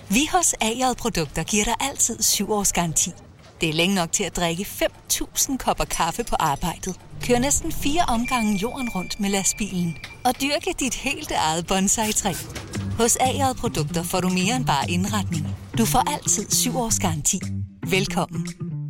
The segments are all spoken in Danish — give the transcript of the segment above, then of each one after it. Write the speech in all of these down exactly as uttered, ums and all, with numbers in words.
Vi hos A J Produkter giver dig altid syv års garanti. Det er længe nok til at drikke fem tusind kopper kaffe på arbejdet. Kør næsten fire omgange jorden rundt med lastbilen. Og dyrke dit helt eget bonsai-træ. Hos A J Produkter får du mere end bare indretning. Du får altid syv års garanti. Velkommen.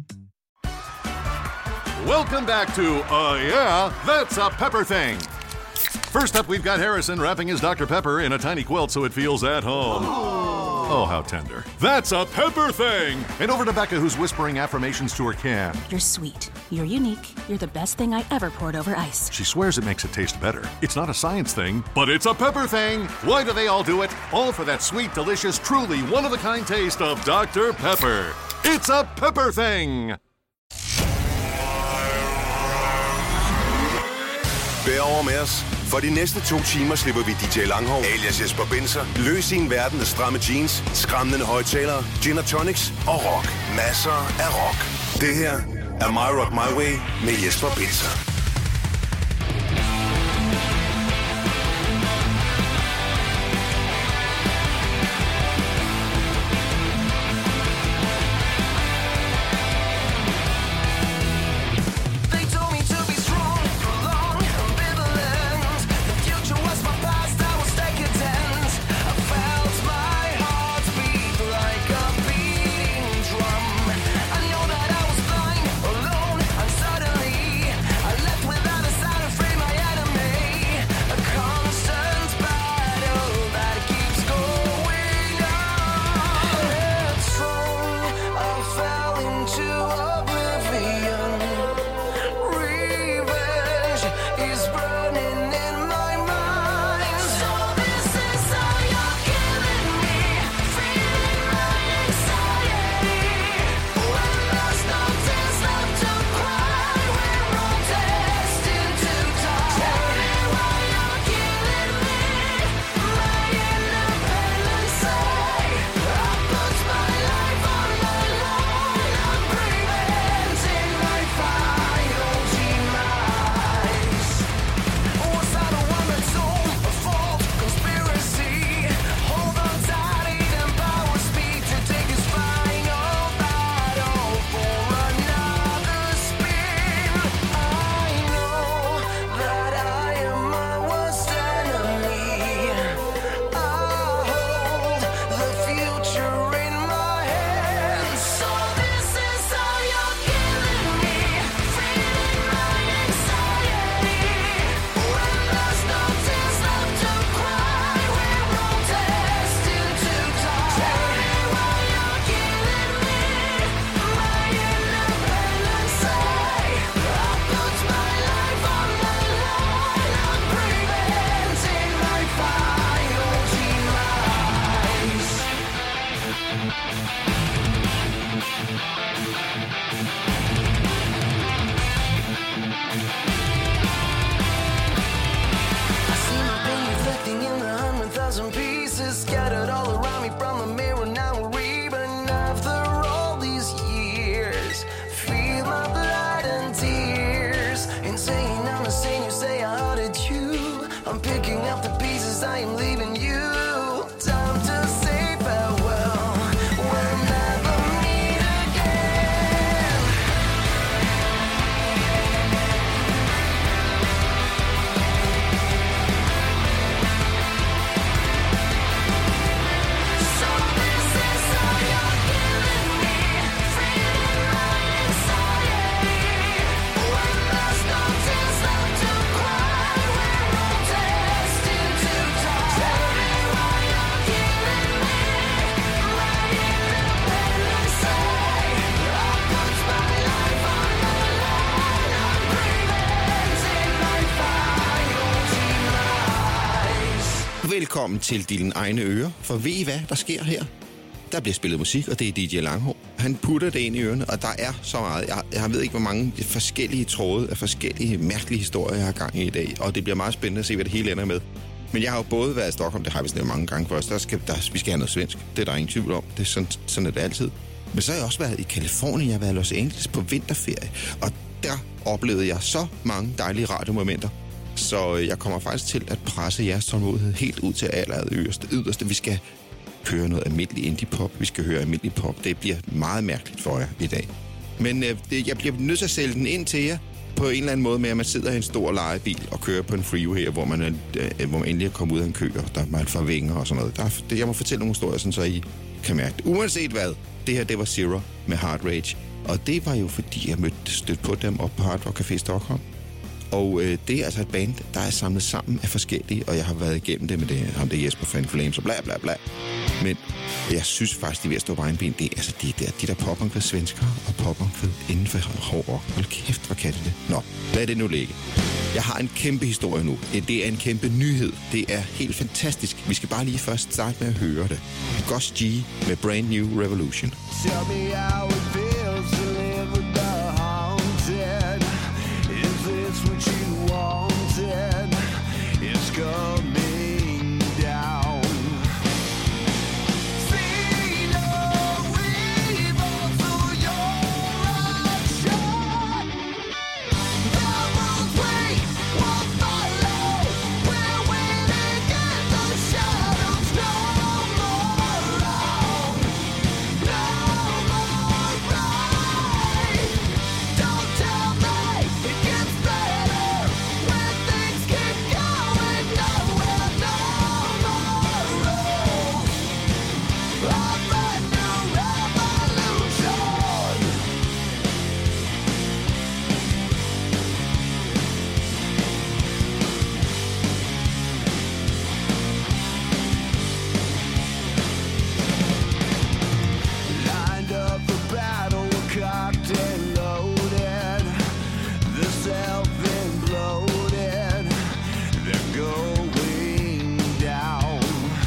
Welcome back to, uh, yeah, that's a pepper thing. First up, we've got Harrison wrapping his Doctor Pepper in a tiny quilt so it feels at home. Oh, how tender. That's a pepper thing! And over to Becca, who's whispering affirmations to her can. You're sweet. You're unique. You're the best thing I ever poured over ice. She swears it makes it taste better. It's not a science thing, but it's a pepper thing. Why do they all do it? All for that sweet, delicious, truly one-of-a-kind taste of Doctor Pepper. It's a pepper thing! Bær over med os. For de næste to timer slipper vi D J Langhov, alias Jesper Binzer, løs i en verden af stramme jeans, skræmmende højtalere, gin og tonics og rock. Masser af rock. Det her er My Rock My Way med Jesper Binzer. Velkommen til dine egne ører, for ved I hvad, der sker her? Der bliver spillet musik, og det er D J Langhov. Han putter det ind i ørerne, og der er så meget. Jeg, jeg ved ikke, hvor mange forskellige tråde af forskellige mærkelige historier, jeg har gang i i dag, og det bliver meget spændende at se, hvad det hele ender med. Men jeg har jo både været i Stockholm, det har vi snakket mange gange først, der skal, der, vi skal have noget svensk, det er der ingen tvivl om, det er sådan, sådan er det altid. Men så har jeg også været i Californien, jeg har været i Los Angeles på vinterferie, og der oplevede jeg så mange dejlige radiomomenter. Så jeg kommer faktisk til at presse jeres tålmodighed helt ud til aller yderste yderste. Vi skal køre noget almindelig indie-pop. Vi skal høre almindelig pop. Det bliver meget mærkeligt for jer i dag. Men øh, det, jeg bliver nødt til at sælge den ind til jer på en eller anden måde med, at man sidder i en stor lejebil og kører på en freeway, hvor man, øh, hvor man endelig er kommet ud af en kø, og der man får vinger og sådan noget. Der, det, jeg må fortælle nogle historier, sådan, så I kan mærke det. Uanset hvad, det her, det var Zero med Heart Rage. Og det var jo, fordi jeg mødte stødt på dem op på Hard Rock Café Stockholm. Og øh, det er altså et band, der er samlet sammen af forskellige, og jeg har været igennem det med det, ham det Jesper Fan Flames og bla bla bla. Men jeg synes faktisk, de er ved at stå på egen ben. Det er altså de der, de der pop-punk svenskere og pop-punk inden for hård rock. Hold kæft, hvor kan det det? Nå, lad det nu ligge. Jeg har en kæmpe historie nu. Det er en kæmpe nyhed. Det er helt fantastisk. Vi skal bare lige først starte med at høre det. Gus G med Brand New Revolution. Tell me how it feels to live with the haunted. Is this what you wanted? It's coming down. See no evil to your action. The rules we will follow. We're winning in the shadows. No more wrong. No more right. Don't tell me it gets better when things keep going nowhere. No more rules. A brand new revolution. Lined up for battle, we're cocked and loaded. The self-imploded, they're going down.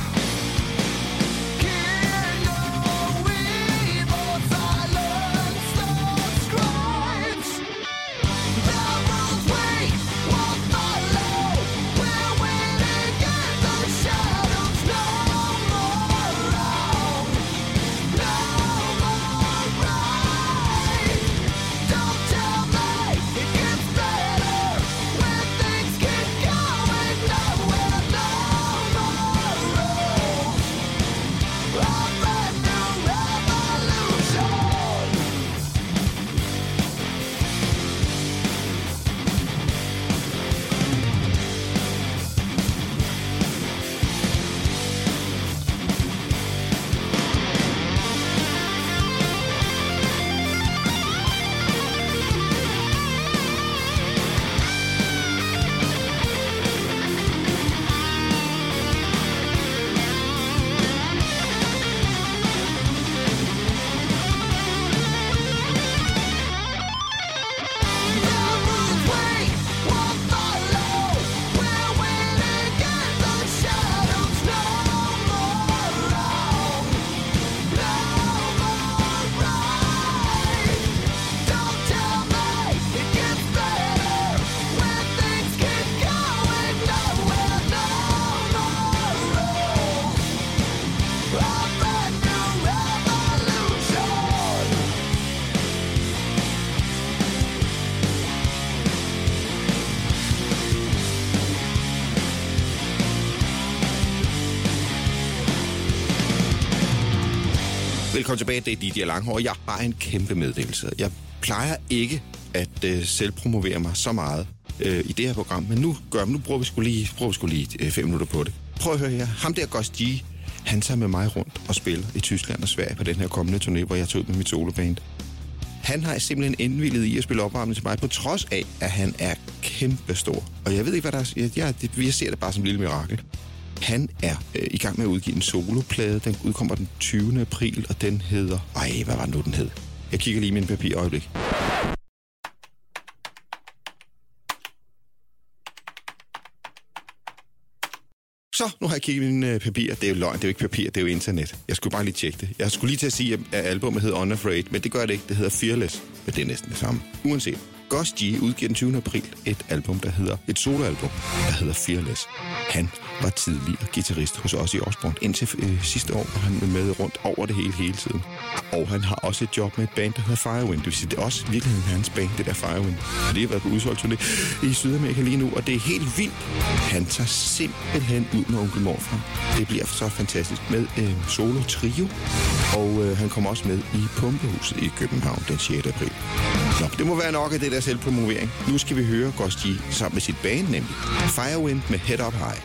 King of evil, silence the scribes. The rules we will follow. We're winning in the shadows. No more wrong. No more right. Don't tell me it gets better when things keep going nowhere. No more rules. A brand new revolution. The rules we will follow. We're winning in the shadows. No more wrong. No more right. Don't tell me it gets better when things keep going nowhere. No more rules. A brand new revolution. Velkommen tilbage, det er D J Langhår. Jeg har en kæmpe meddelelse. Jeg plejer ikke at øh, selvpromovere mig så meget øh, i det her program, men nu, gør, nu bruger vi sgu lige, bruger vi sgu lige øh, fem minutter på det. Prøv at høre her. Ham der Gus G, han tager med mig rundt og spiller i Tyskland og Sverige på den her kommende turné, hvor jeg tog ud med mit soloband. Han har simpelthen indvilliget i at spille opvarmning til mig, på trods af, at han er kæmpestor. Og jeg ved ikke, hvad der er. Jeg, jeg, jeg ser det bare som et lille mirakel. Han er øh, i gang med at udgive en soloplade. Den udkommer den tyvende april, og den hedder... Ej, hvad var det nu, den hed? Jeg kigger lige i min papir øjeblik. Så, nu har jeg kigget i mine øh, papirer. Det er jo løgn, det er jo ikke papir, det er jo internet. Jeg skulle bare lige tjekke det. Jeg skulle lige til at sige, at albumet hedder Unafraid, men det gør det ikke. Det hedder Fearless, men det er næsten det samme. Uanset. Gus G udgiver den tyvende april et album, der hedder et soloalbum, der hedder Fearless. Han var tidligere guitarist hos Ozzy Osbourne. Indtil øh, sidste år var han med rundt over det hele hele tiden. Og han har også et job med et band, der hedder Firewind. Det vil sige, det er også virkeligheden hans band, det der Firewind. Og det har været på udsolgt turné i Sydamerika lige nu, og det er helt vildt. Han tager simpelthen ud med onkel Morfar. Det bliver så fantastisk med øh, solo trio, og øh, han kommer også med i Pumpehuset i København den sjette april. Nå, det må være nok af det der selvpromovering. Nu skal vi høre Gus G sammen med sit band, nemlig Firewind med Head Up High.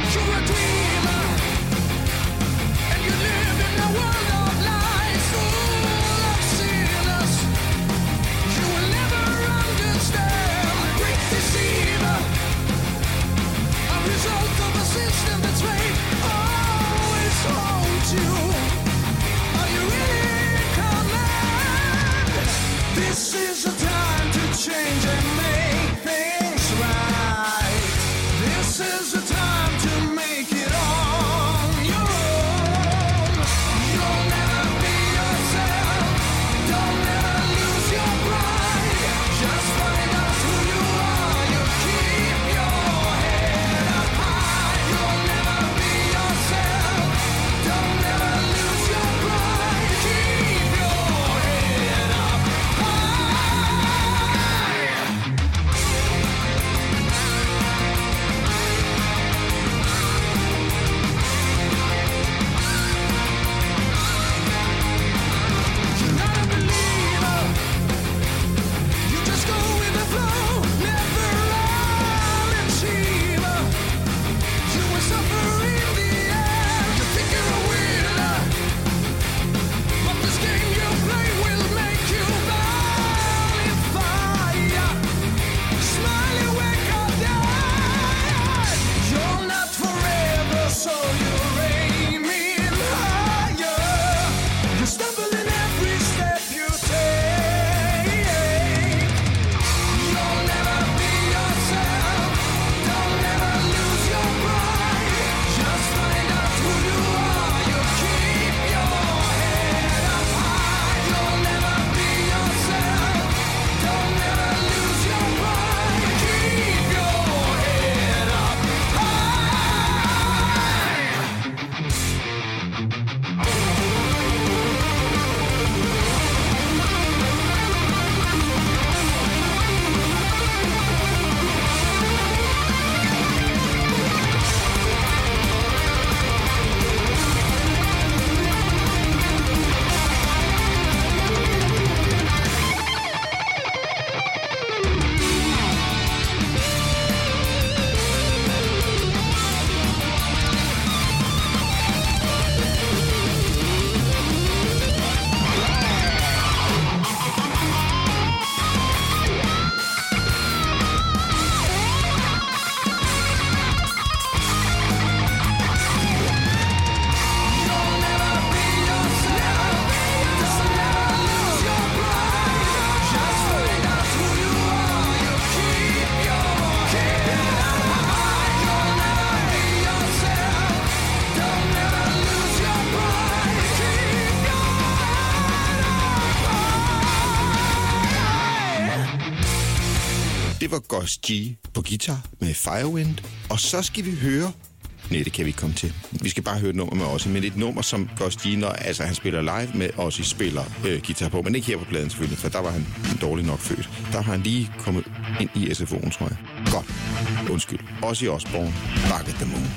Det var Gus G på guitar med Firewind. Og så skal vi høre... Nej, det kan vi ikke komme til. Vi skal bare høre et nummer med Ozzy, men et nummer, som Gus G, når altså, han spiller live med Ozzy, spiller øh, guitar på. Men ikke her på pladen selvfølgelig, for der var han dårlig nok født. Der har han lige kommet ind i S F O'en, tror jeg. Godt. Undskyld. Ozzy Osbourne. Back at the Moon.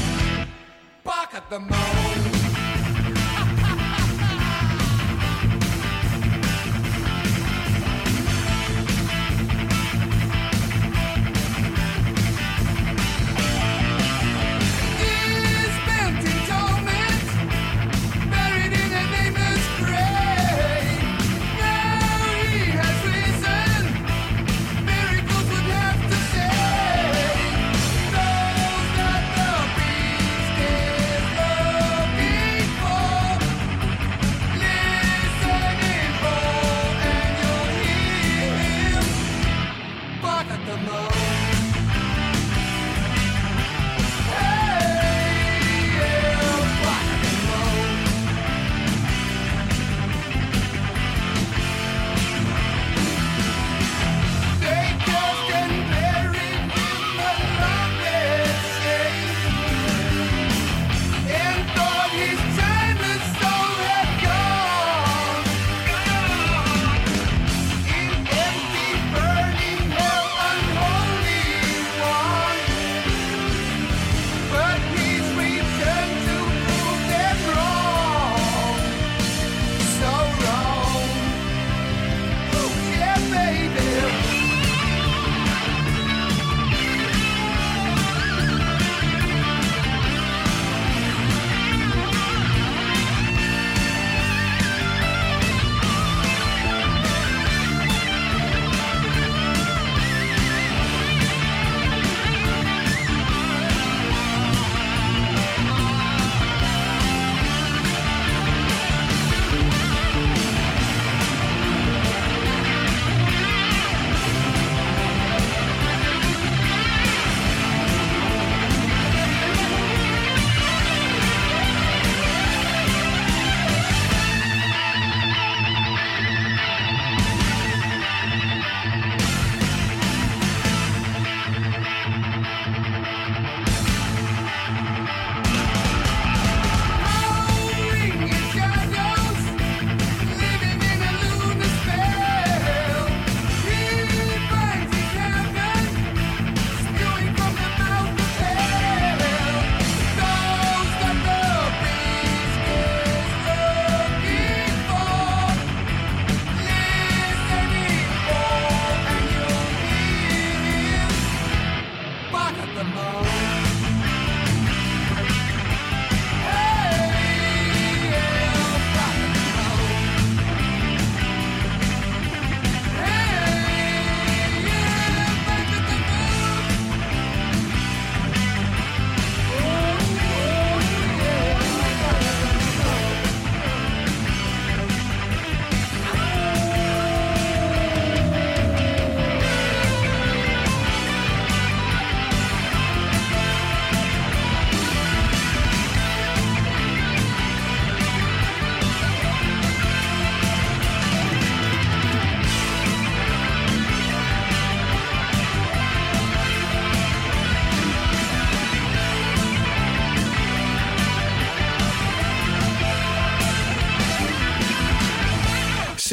The moon.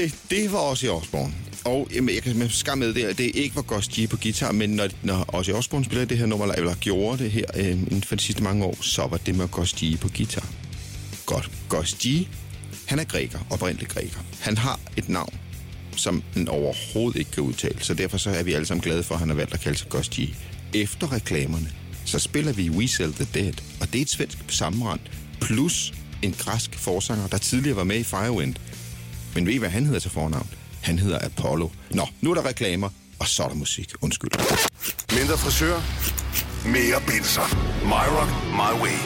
Okay, det var Ozzy Osbourne. Og jamen, jeg kan skam med det, at det ikke var Gus G på guitar, men når, når Ozzy Osbourne spillede det her nummer, eller gjorde det her øh, inden for de sidste mange år, så var det med Gus G på guitar. Godt. Gus G, han er græker, oprindelig græker. Han har et navn, som han overhovedet ikke kan udtale, så derfor så er vi alle sammen glade for, at han har valgt at kalde sig Gus G. Efter reklamerne, så spiller vi We Sell the Dead, og det er et svensk sammenrend, plus en græsk forsanger, der tidligere var med i Firewind. Men ved I, hvad han hedder til fornavn? Han hedder Apollo. Nå, nu er der reklamer, og så er der musik. Undskyld. Mindre frisør, mere binser. My Rock, my way.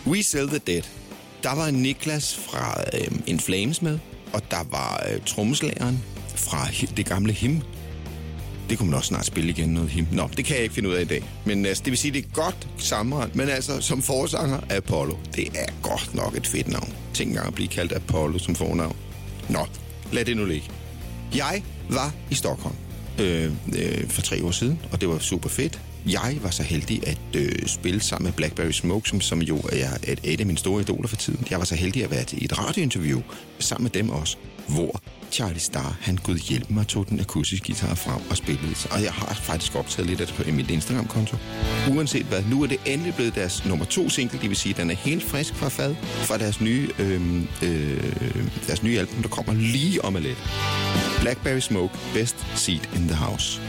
We Sell the Dead. Der var Niklas fra øh, In Flames med, og der var øh, trommeslageren fra det gamle Him. Det kunne man også snart spille igen, noget Him. Nå, det kan jeg ikke finde ud af i dag. Men altså, det vil sige, det er godt sammenrend. Men altså, som forsanger Apollo, det er godt nok et fedt navn. Tænk engang at blive kaldt Apollo som fornavn. Nå, lad det nu ligge. Jeg var i Stockholm øh, øh, for tre år siden, og det var super fedt. Jeg var så heldig at øh, spille sammen med Blackberry Smoke, som, som jo er et, et af mine store idoler for tiden. Jeg var så heldig at være til et radiointerview sammen med dem også, hvor Charlie Starr, han gud hjælpe mig, tog den akustiske guitar frem og spillede. Og jeg har faktisk optaget lidt af det på min Instagram-konto. Uanset hvad, nu er det endelig blevet deres nummer to single, det vil sige, at den er helt frisk fra fad fra deres nye, øh, øh, deres nye album, der kommer lige om lidt. Blackberry Smoke, Best Seat in the House.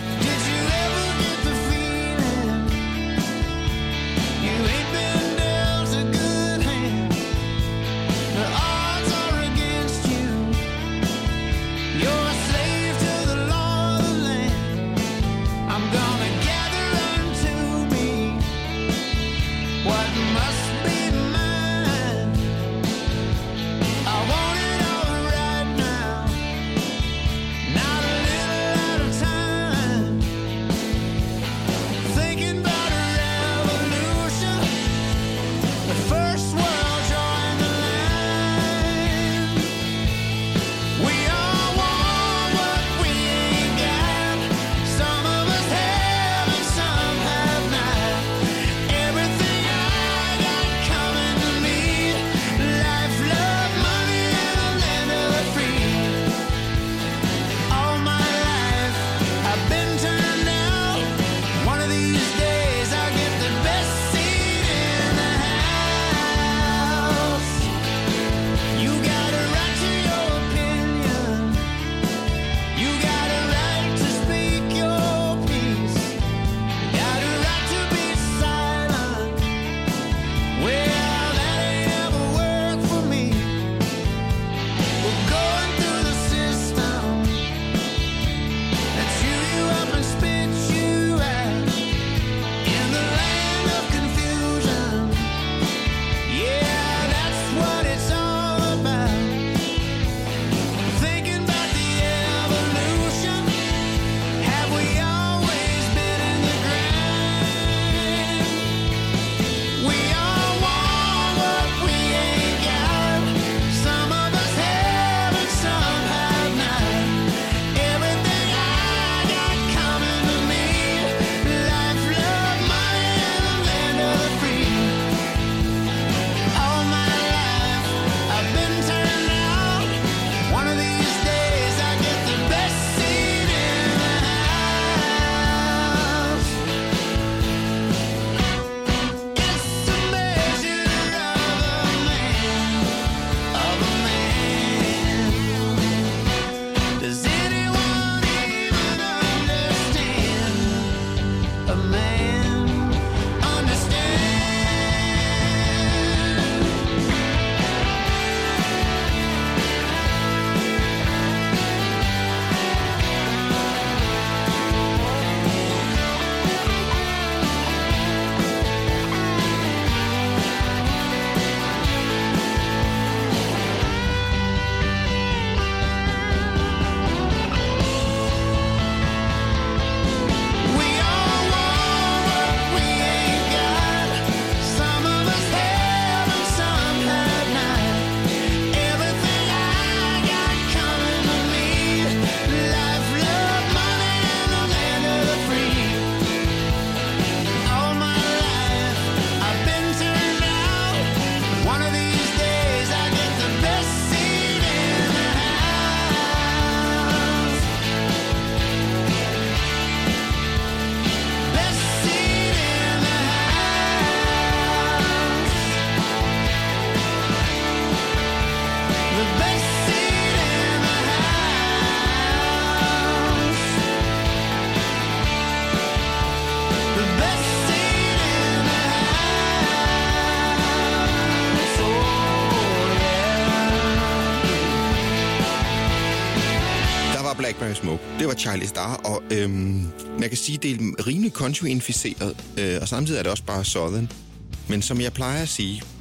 Blackberry Smoke. Det var Charlie Starr, og øhm, man kan sige, det er rimelig country-inficeret, øh, og samtidig er det også bare southern. Men som jeg plejer at sige,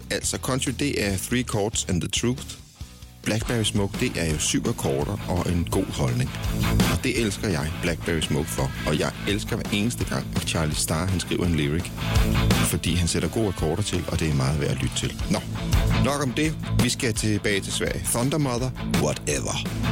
Altså, country, det er three chords and the truth. Blackberry Smoke, det er jo syv akkorder og en god holdning. Og det elsker jeg Blackberry Smoke for. Og jeg elsker hver eneste gang, at Charlie Starr, han skriver en lyric. Fordi han sætter gode akkorder til, og det er meget værd at lytte til. Nå, nok om det. Vi skal tilbage til Sverige. Thunder Mother, Whatever.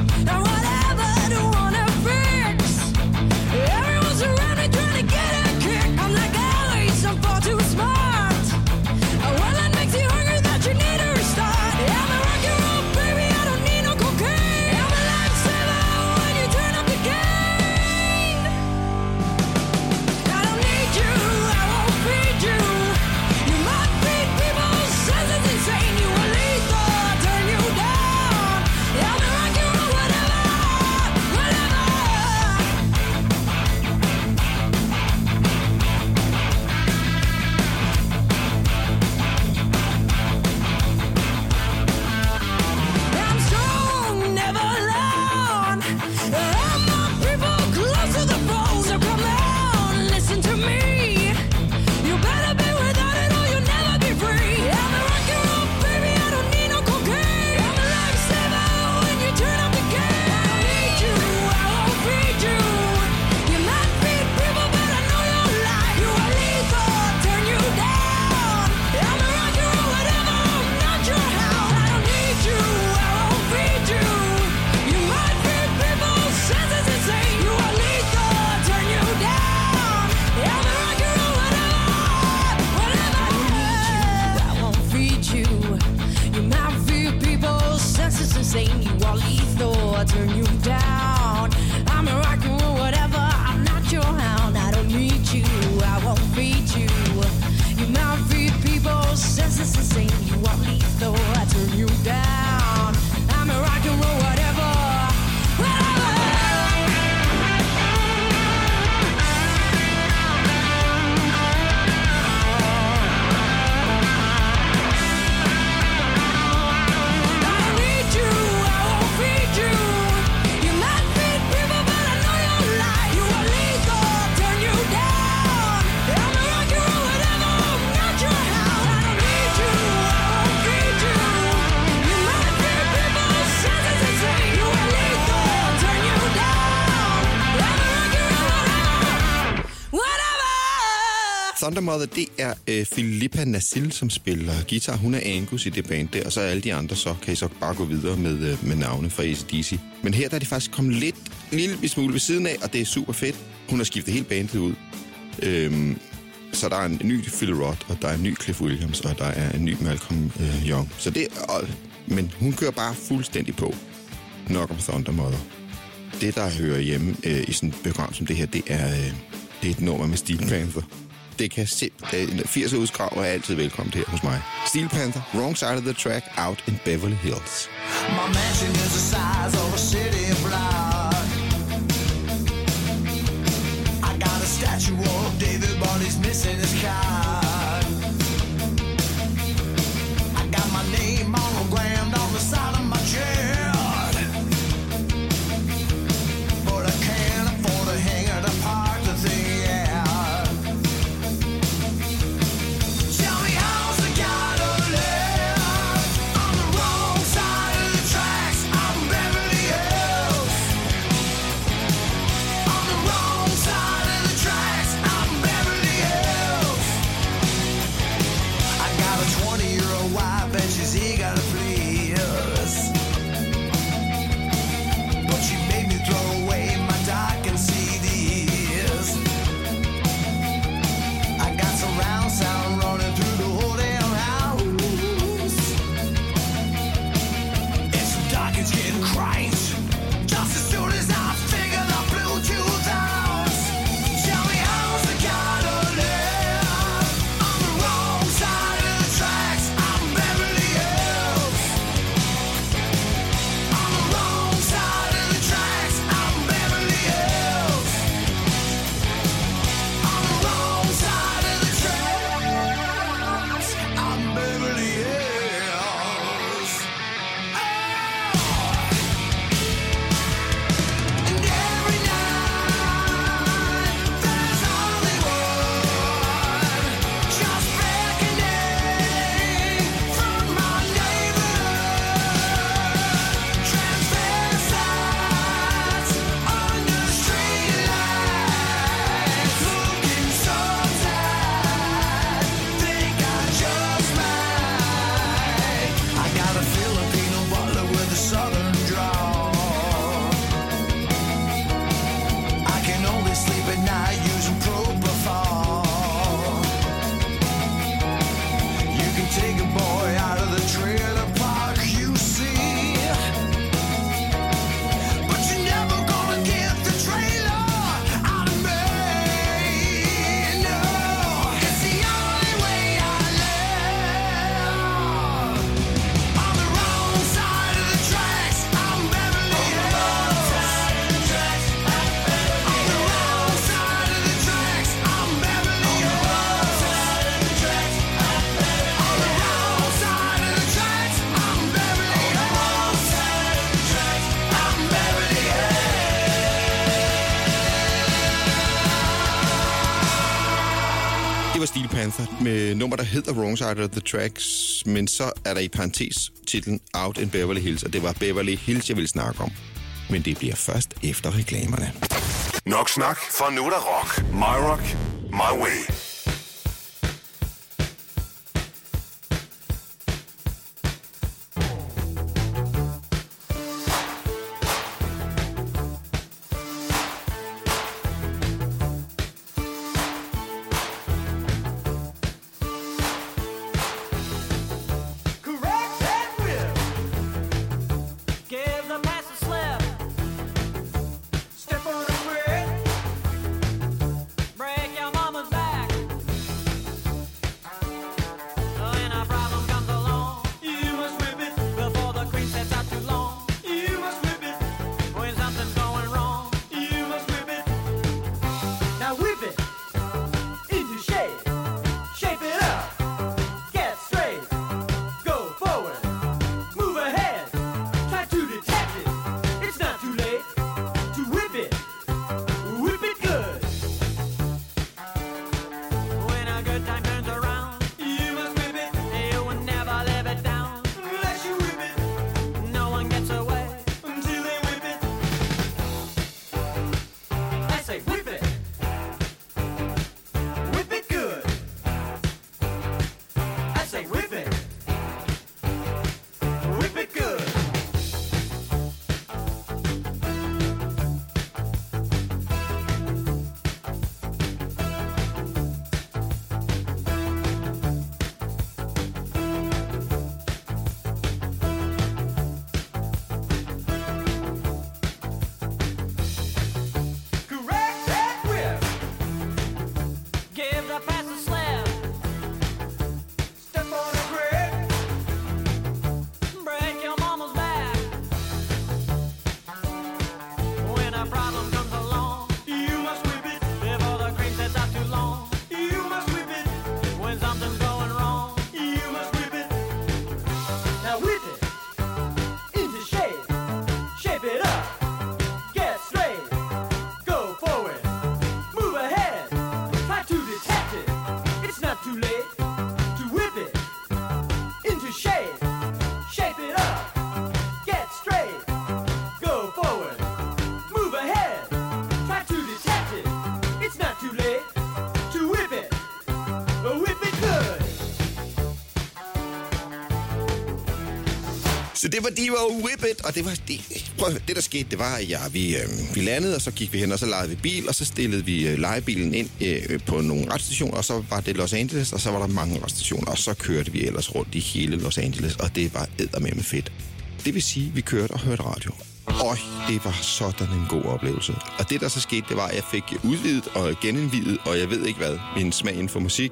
Thunder Mother, det er øh, Philippa Nassil, som spiller guitar. Hun er Angus i det band der, og så er alle de andre, så kan I så bare gå videre med, øh, med navne fra A C D C. Men her der er de faktisk kommet lidt, en lille smule ved siden af, og det er super fedt. Hun har skiftet helt bandet ud. Øhm, så der er en ny Phil Roth, og der er en ny Cliff Williams, og der er en ny Malcolm øh, Young. Så det, og, men hun kører bare fuldstændig på. Nok om Thunder Mother. Det, der hører hjemme øh, i sådan et program som det her, det er, øh, det er et nummer med Steel Panther. Det kan simpelthen... firserne udskrav er altid velkommen her hos mig. Steel Panther, Wrong Side of the Track, Out in Beverly Hills. My mansion is the size of a city block. I got a statue of David, but he's missing his card. I got my name monogrammed on the side of my chest, but I can't afford to hang it apart to think, yeah. Det var Steel Panther med nummer, der hedder Wrong Side of the Tracks, men så er der i parentes titlen Out in Beverly Hills, og det var Beverly Hills, jeg ville snakke om. Men det bliver først efter reklamerne. Nok snak, for nu er der rock. My rock, my way. Så det var Diva og Whip It, og det var det, prøv, det der skete, det var, at ja, vi, øh, vi landede, og så gik vi hen, og så lejede vi bil, og så stillede vi øh, lejebilen ind øh, på nogle retsstationer, og så var det Los Angeles, og så var der mange retsstationer, og så kørte vi ellers rundt i hele Los Angeles, og det var eddermame fedt. Det vil sige, at vi kørte og hørte radio. Og det var sådan en god oplevelse. Og det, der så skete, det var, at jeg fik udvidet og genindvidet, og jeg ved ikke hvad, min smag inden for musik.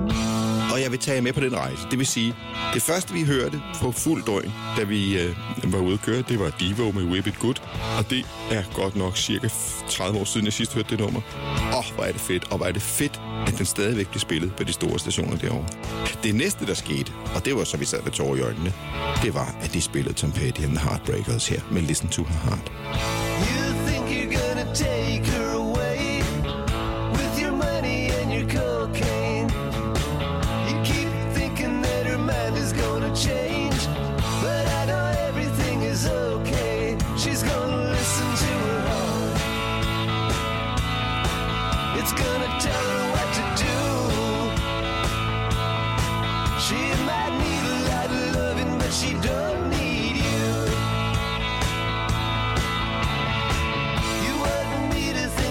Og jeg vil tage jer med på den rejse. Det vil sige, det første vi hørte på fuld drøn, da vi øh, var ude at køre, det var Devo med Whip It Good. Og det er godt nok cirka tredive år siden, jeg sidst hørte det nummer. Åh, oh, hvor er det fedt. Og hvor er det fedt, at den stadigvæk bliver spillet på de store stationer derovre. Det næste, der skete, og det var så, vi sad med tårer i øjnene, det var, at de spillede Tom Petty and the Heartbreakers her med Listen to Her Heart. You think you're gonna take her away with your money and your cocaine. You keep thinking that her mind is gonna change, but I know everything is okay. She's gonna listen to her heart. It's gonna tell her what to do. She might need a lot of loving, but she don't need you. You want me to think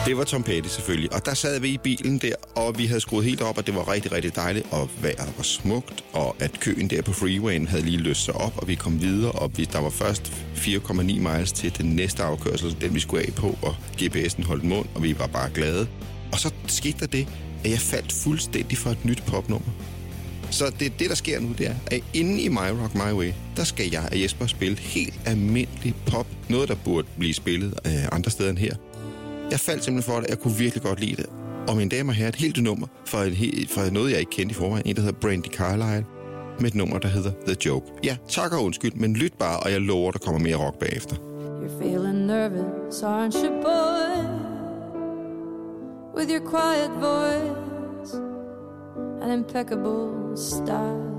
Det var Tom Petty selvfølgelig, og der sad vi i bilen der, og vi havde skruet helt op, og det var rigtig, rigtig dejligt, og vejret var smukt, og at køen der på freewayen havde lige løst sig op, og vi kom videre, og vi, der var først fire komma ni miles til den næste afkørsel, den vi skulle af på, og G P S'en holdt mund, og vi var bare glade. Og så skete der det, at jeg faldt fuldstændig for et nyt popnummer. Så det, det der sker nu, det er, at inde i My Rock My Way, der skal jeg og Jesper spille helt almindelig pop. Noget, der burde blive spillet øh, andre steder end her. Jeg faldt simpelthen for det, jeg kunne virkelig godt lide det. Og mine damer og herrer, et helt nummer for, en, for noget, jeg ikke kendte i forvejen. En, der hedder Brandi Carlile, med et nummer, der hedder The Joke. Ja, tak og undskyld, men lyt bare, og jeg lover, der kommer mere rock bagefter. You're feeling nervous, aren't you, boy? With your quiet voice and impeccable style.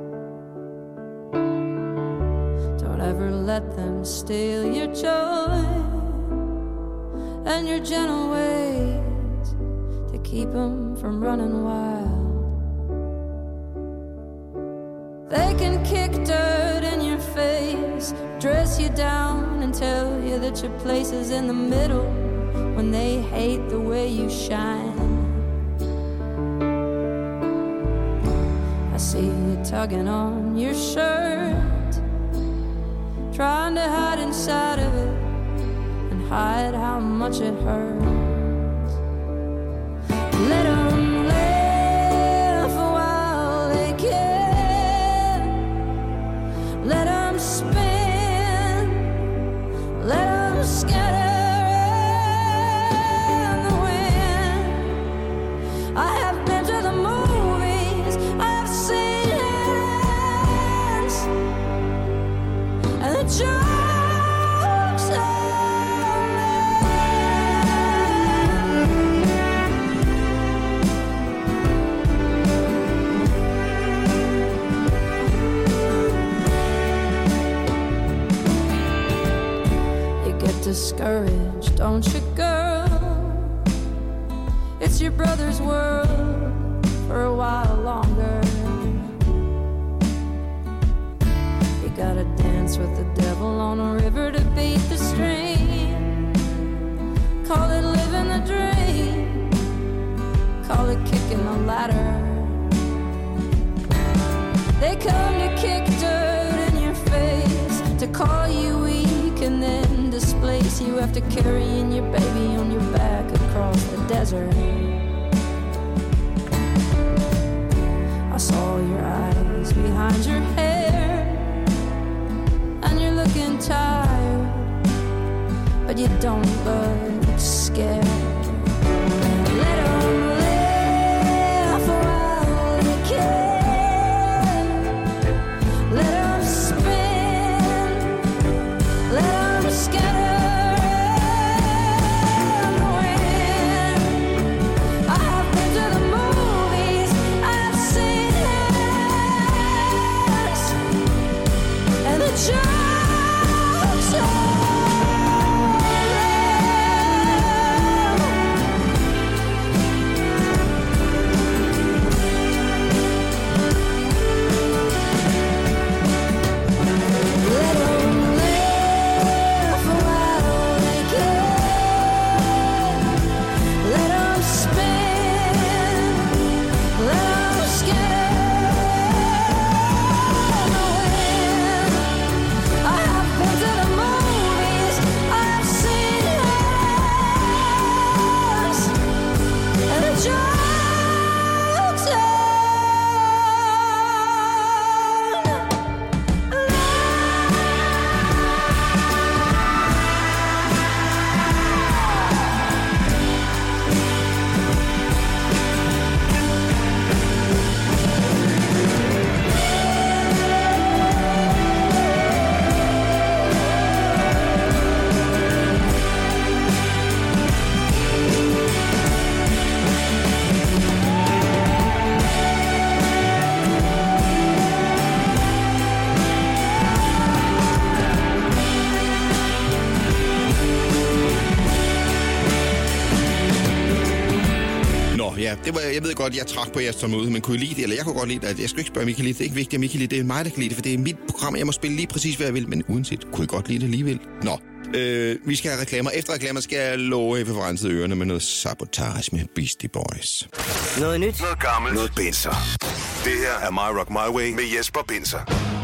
Don't ever let them steal your joy and your gentle ways to keep them from running wild. They can kick dirt in your face, dress you down and tell you that your place is in the middle when they hate the way you shine. I see you tugging on your shirt, trying to hide inside of it and hide how much it hurts. Let them laugh while they can. Let them spin. Let them scatter in the wind. I have been to the movies. I have seen hands and the jokes on you get discouraged, don't you, girl? It's your brother's world for a while longer. You gotta dance with the devil on a river to beat the stream. Call it living the dream. Call it kicking the ladder. They come to kick dirt in your face, to call you weak and then displace you after carrying your baby on your back across the desert. I saw your eyes behind your hair, and you're looking tired, but you don't look scared. Let them laugh while they can. Let them spin. Let them scatter in the wind. I have been to the movies. I have seen hands and the jokes on them. det var, jeg ved godt, jeg trak på jeres tålmodighed, men kunne I lide det? Eller jeg kunne godt lide det. Jeg skal ikke spørge, om I kan lide det. Det er ikke vigtigt, om I kan lide det. Det er mig, der kan lide det, for det er mit program, jeg må spille lige præcis, hvad jeg vil. Men uanset, kunne I godt lide det alligevel? Nå, øh, vi skal have reklamer. Efter reklamer skal jeg love, at vi får renset ørerne med noget sabotage med Beastie Boys. Noget nyt. Noget gammelt. Noget Binzer. Det her er My Rock My Way med Jesper Binzer.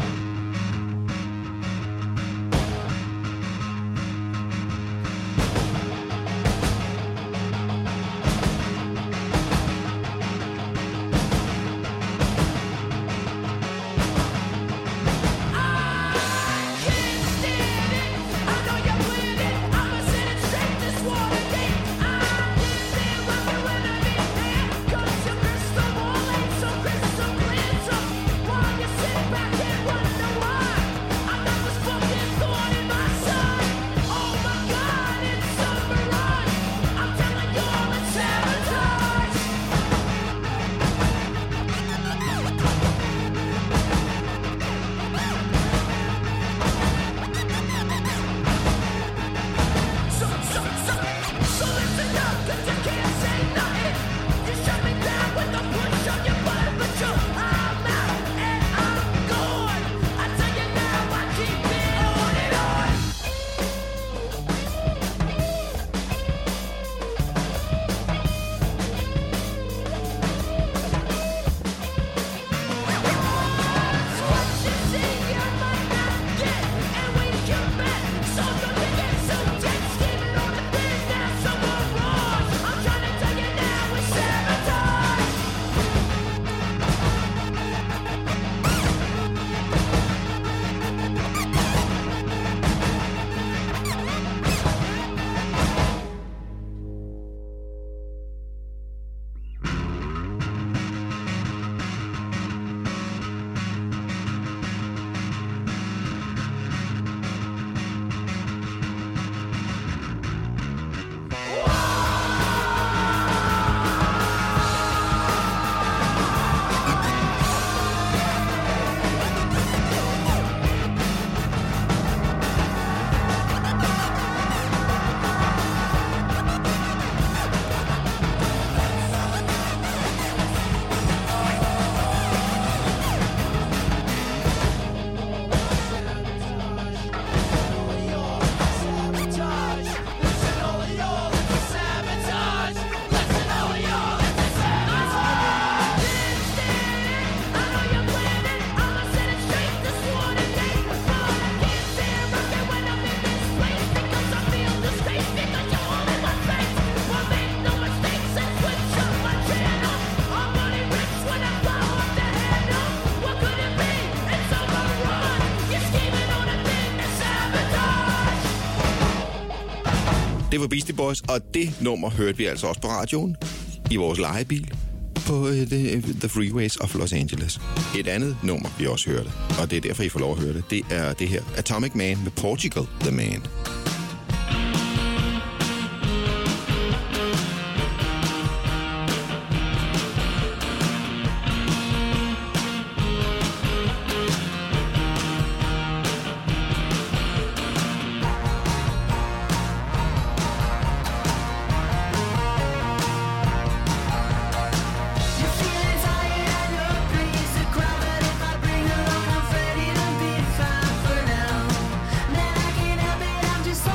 Det var Beastie Boys, og det nummer hørte vi altså også på radioen i vores lejebil på uh, the, the Freeways of Los Angeles. Et andet nummer, vi også hørte, og det er derfor, I får lov at høre det, det er det her Atomic Man med Portugal The Man. Just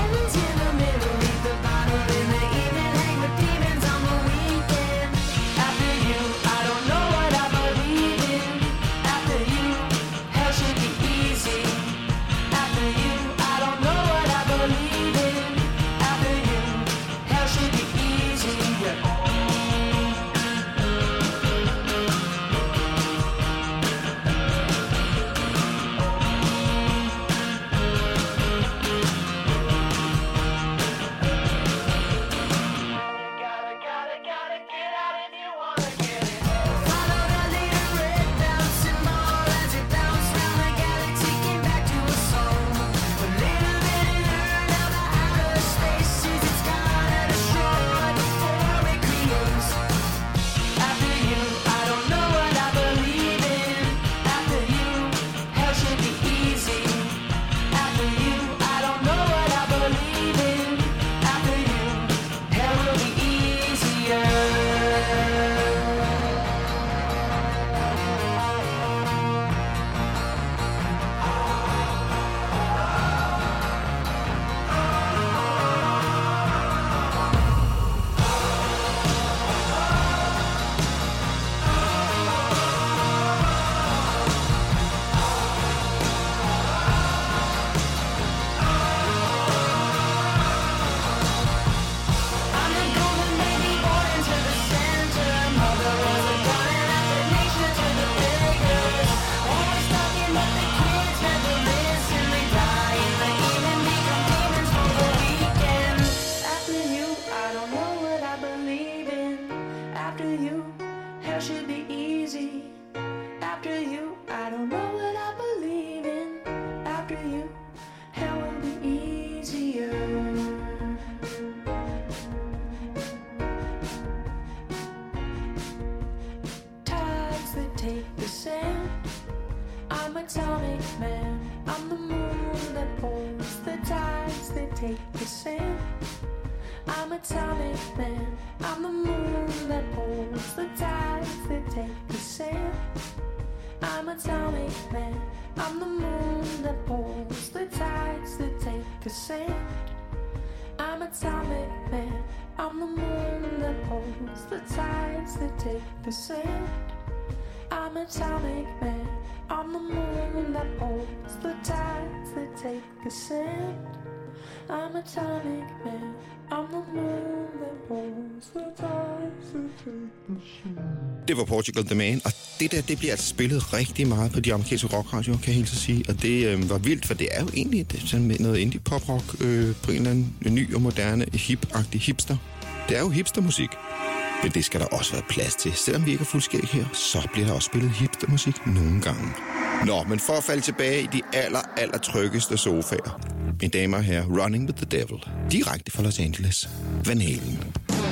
take the sand. I'm atomic man. I'm the moon that holds the tides that take the sand. I'm atomic man. I'm the moon that holds the tides that take the sand. I'm atomic man. I'm the moon that holds the tides that take the sand. I'm atomic man. I'm the moon that holds the tides that take the sand. I'm atomic man. I'm the moon that holds the tides that take the sand. Det var Portugal The Man, og det der, det bliver altså spillet rigtig meget på de amerikanske rockradioer, kan jeg helt så sige. Og det øh, var vildt, for det er jo egentlig det, sådan noget indie-pop-rock øh, på en eller anden ny og moderne, hip-agtig hipster. Det er jo hipstermusik. Men det skal der også være plads til. Selvom vi ikke er fuldskæg her, så bliver der også spillet hipstermusik nogle gange. Nå, men for at falde tilbage i de aller, aller tryggeste sofaer. Mine damer og herrer, Running with the Devil. Direkte fra Los Angeles. Van Halen.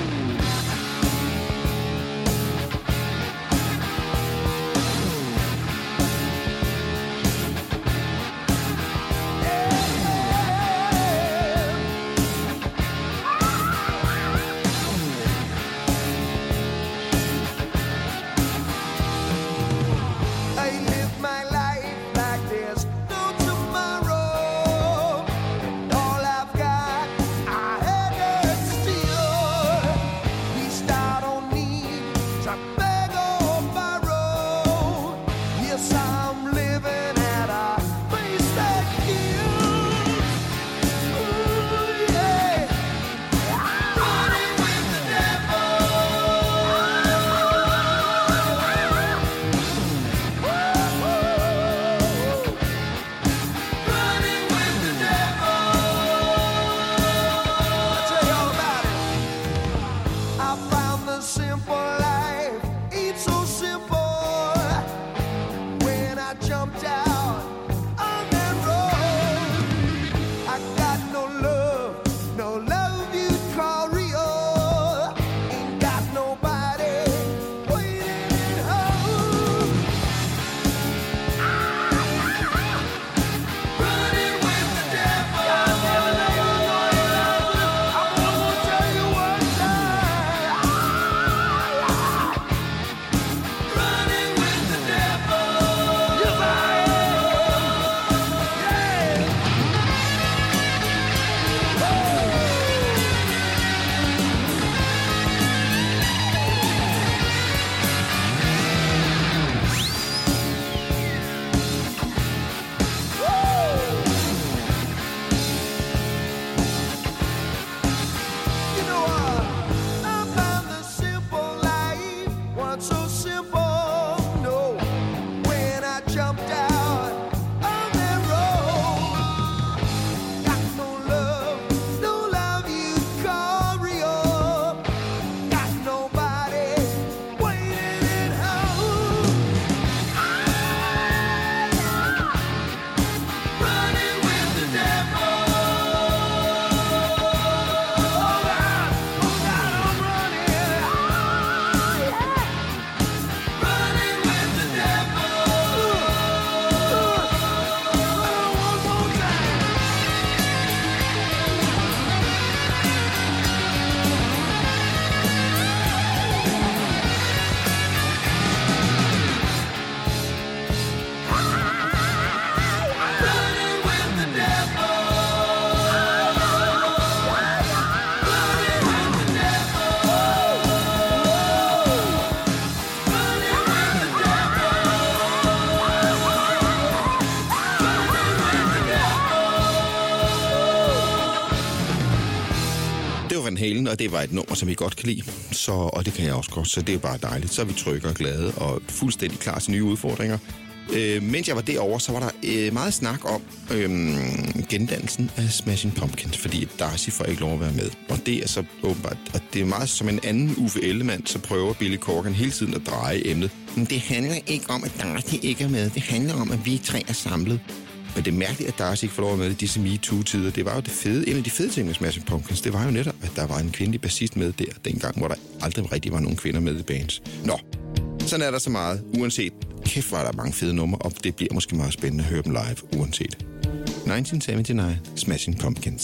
Van Halen, og det var et nummer, som vi godt kan lide, så, og det kan jeg også godt, så det er bare dejligt. Så er vi trygge og glade og fuldstændig klar til nye udfordringer. Øh, mens jeg var derovre, så var der øh, meget snak om øh, gendannelsen af Smashing Pumpkins, fordi Darcy får ikke lov at være med. Og det er så åbenbart, og det er meget som en anden Uffe Ellemann, så prøver Billy Corgan hele tiden at dreje emnet. Men det handler ikke om, at Darcy ikke er med. Det handler om, at vi tre er samlet. Men det er mærkeligt, at Darcy ikke får lov at være med i disse MeToo-tider. Det var jo det fede, en af de fede ting med Smashing Pumpkins. Det var jo netop, at der var en kvindelig bassist med der, dengang, hvor der aldrig rigtig var nogen kvinder med i bands. Nå, sådan er der så meget. Uanset, kæft var der mange fede numre, og det bliver måske meget spændende at høre dem live, uanset. nitten halvfems, Smashing Pumpkins.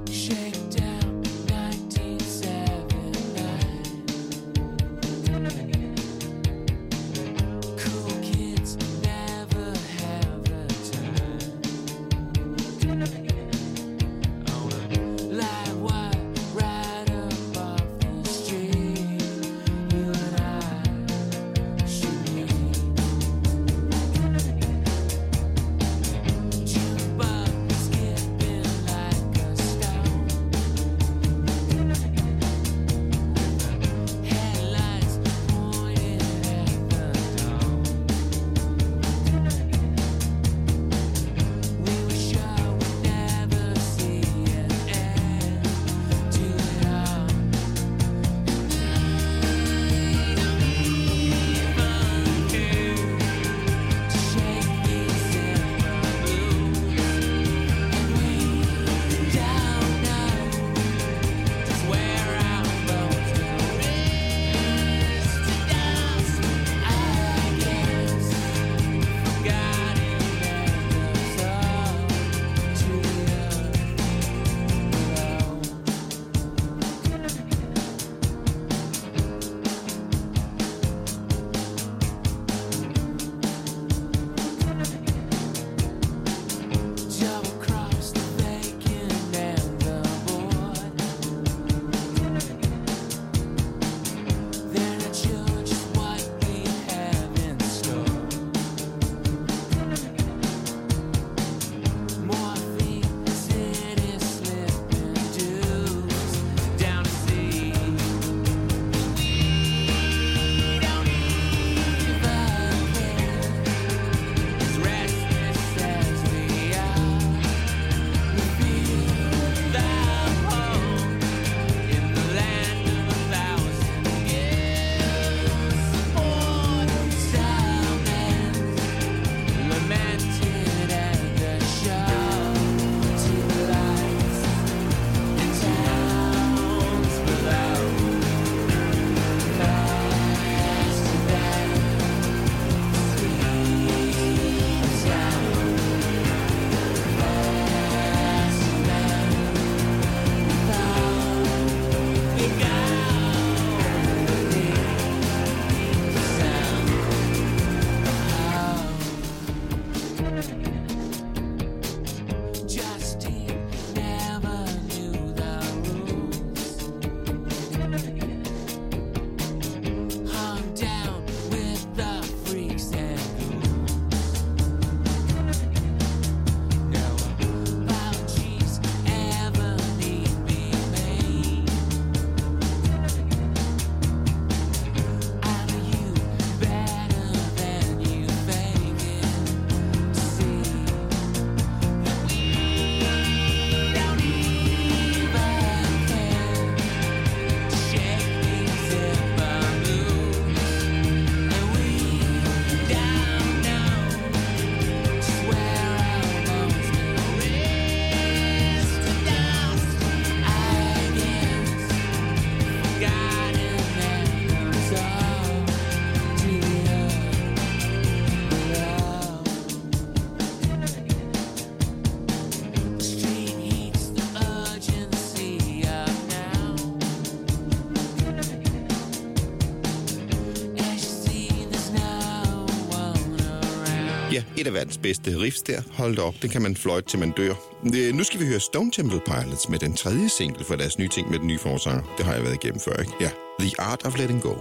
Ja, et af verdens bedste riffs der. Hold da op, det kan man fløjte til man dør. Nu skal vi høre Stone Temple Pilots med den tredje single for deres nye ting med den nye forsanger. Det har jeg været igennem før, ikke? Ja, The Art of Letting Go.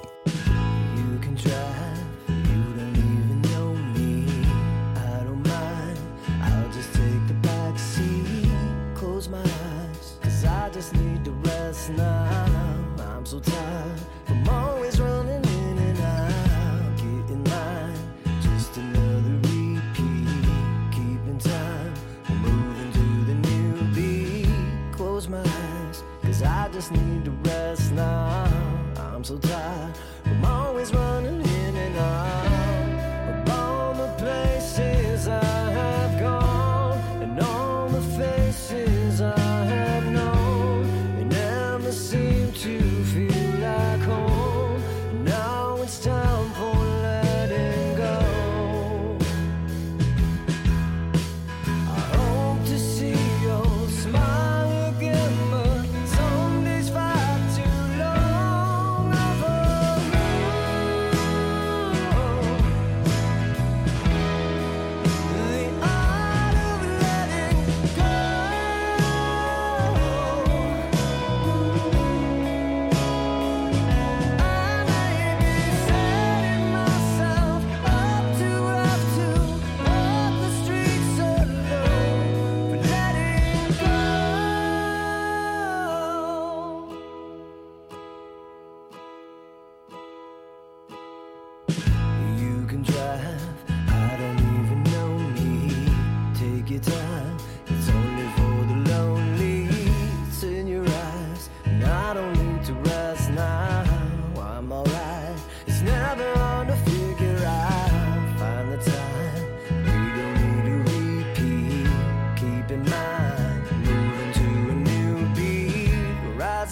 You can try, you don't even know me. I don't mind, I'll just take the back seat. Close my eyes, cause I just need to rest now. I'm so tired from always running in and out. Get in line, just another repeat. Keeping time, I'm moving to the new beat. Close my eyes, cause I just need to rest now. I'm so tired from always running in and out of all the places I have gone and all the faces I have known. They never seem to feel like home. Now it's time for letting go. I hope to see your smile again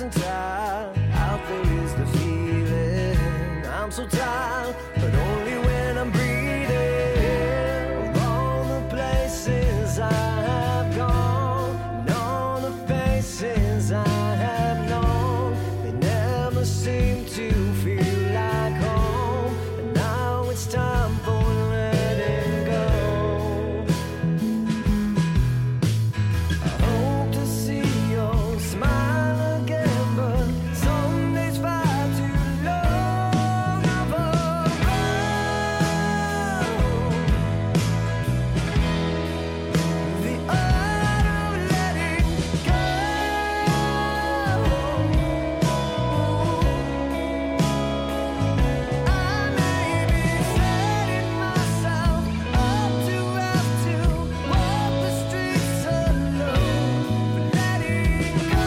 and tired. Out there is the feeling. I'm so tired, but only when I'm breathing. Of all the places I have gone, and all the faces I have known, they never seem to feel like home. And now it's time for letting go. I hope to see your smile again, but some days far too long of a road. The art of letting go. I may be setting myself up to have to walk the streets alone, but letting go.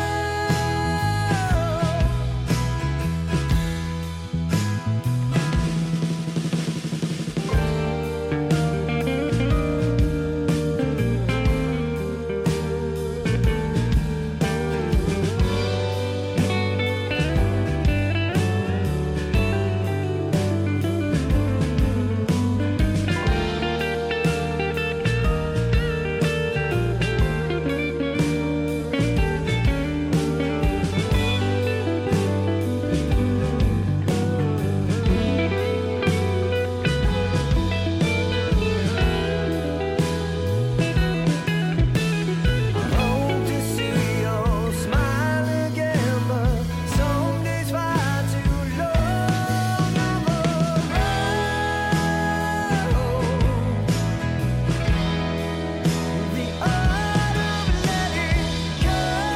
I hope to see your smile again, but some days far too long of a road. The art of letting go.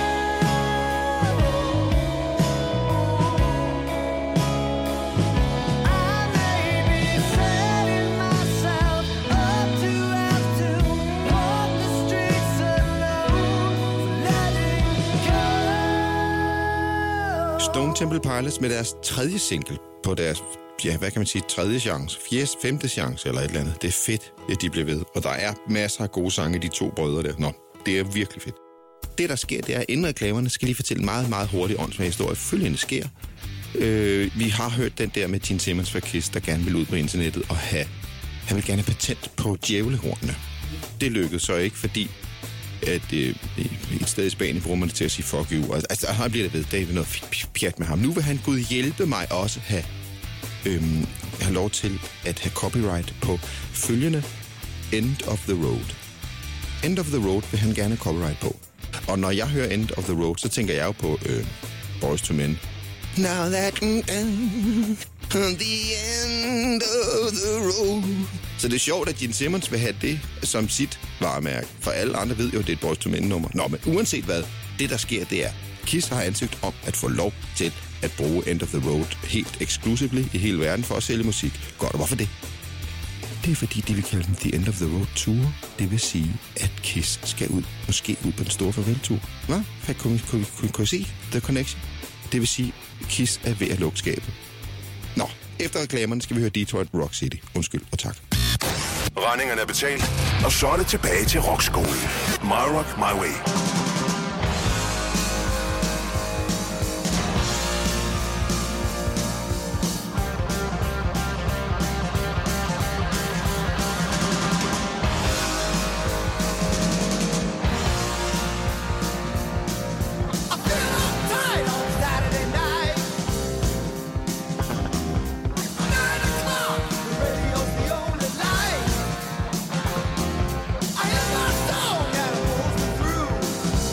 I may be setting myself up to have to walk the streets alone, letting go. Stone Temple Pilots med deres tredje single på deres, ja, hvad kan man sige, tredje chance, fjerde, femte chance eller et eller andet. Det er fedt, at de bliver ved. Og der er masser af gode sange, de to brødre der. Nå, det er virkelig fedt. Det, der sker, det er, at inden reklamerne skal lige fortælle en meget, meget hurtig åndsmag historie. Følgende sker. Øh, vi har hørt den der med Gene Simmons fra Kiss, der gerne vil ud på internettet og have, han vil gerne have patent på djævlehornene. Det lykkedes så ikke, fordi at øh, et sted i Spanien bruger man det til at sige fuck you. Altså, han bliver det ved, det er noget pjat med ham. Nu vil han Gud hjælpe mig også have, øhm, have lov til at have copyright på følgende End of the Road. End of the Road vil han gerne have copyright på. Og når jeg hører End of the Road, så tænker jeg jo på øh, Boyz two Men. Now that mm, mm, the end of the road. Så det er sjovt, at Gene Simmons vil have det som sit varemærke. For alle andre ved jo, at det er et Boyz two Men-nummer. Nå, men uanset hvad, det der sker, det er, Kiss har ansøgt om at få lov til at bruge End of the Road helt exclusively i hele verden for at sælge musik. Godt, og hvorfor det? Det er fordi, de vil kalde den The End of the Road Tour. Det vil sige, at Kiss skal ud, måske ud på den store farveltur. Hvad? Kunne I se The Connection? Det vil sige, at Kiss er ved at lukke skabet. Nå, efter reklamerne skal vi høre Detroit Rock City. Undskyld og tak. Regningerne er betalt, og så er det tilbage til rockskolen. My Rock, My Way. I am my soul, and it pulls me through.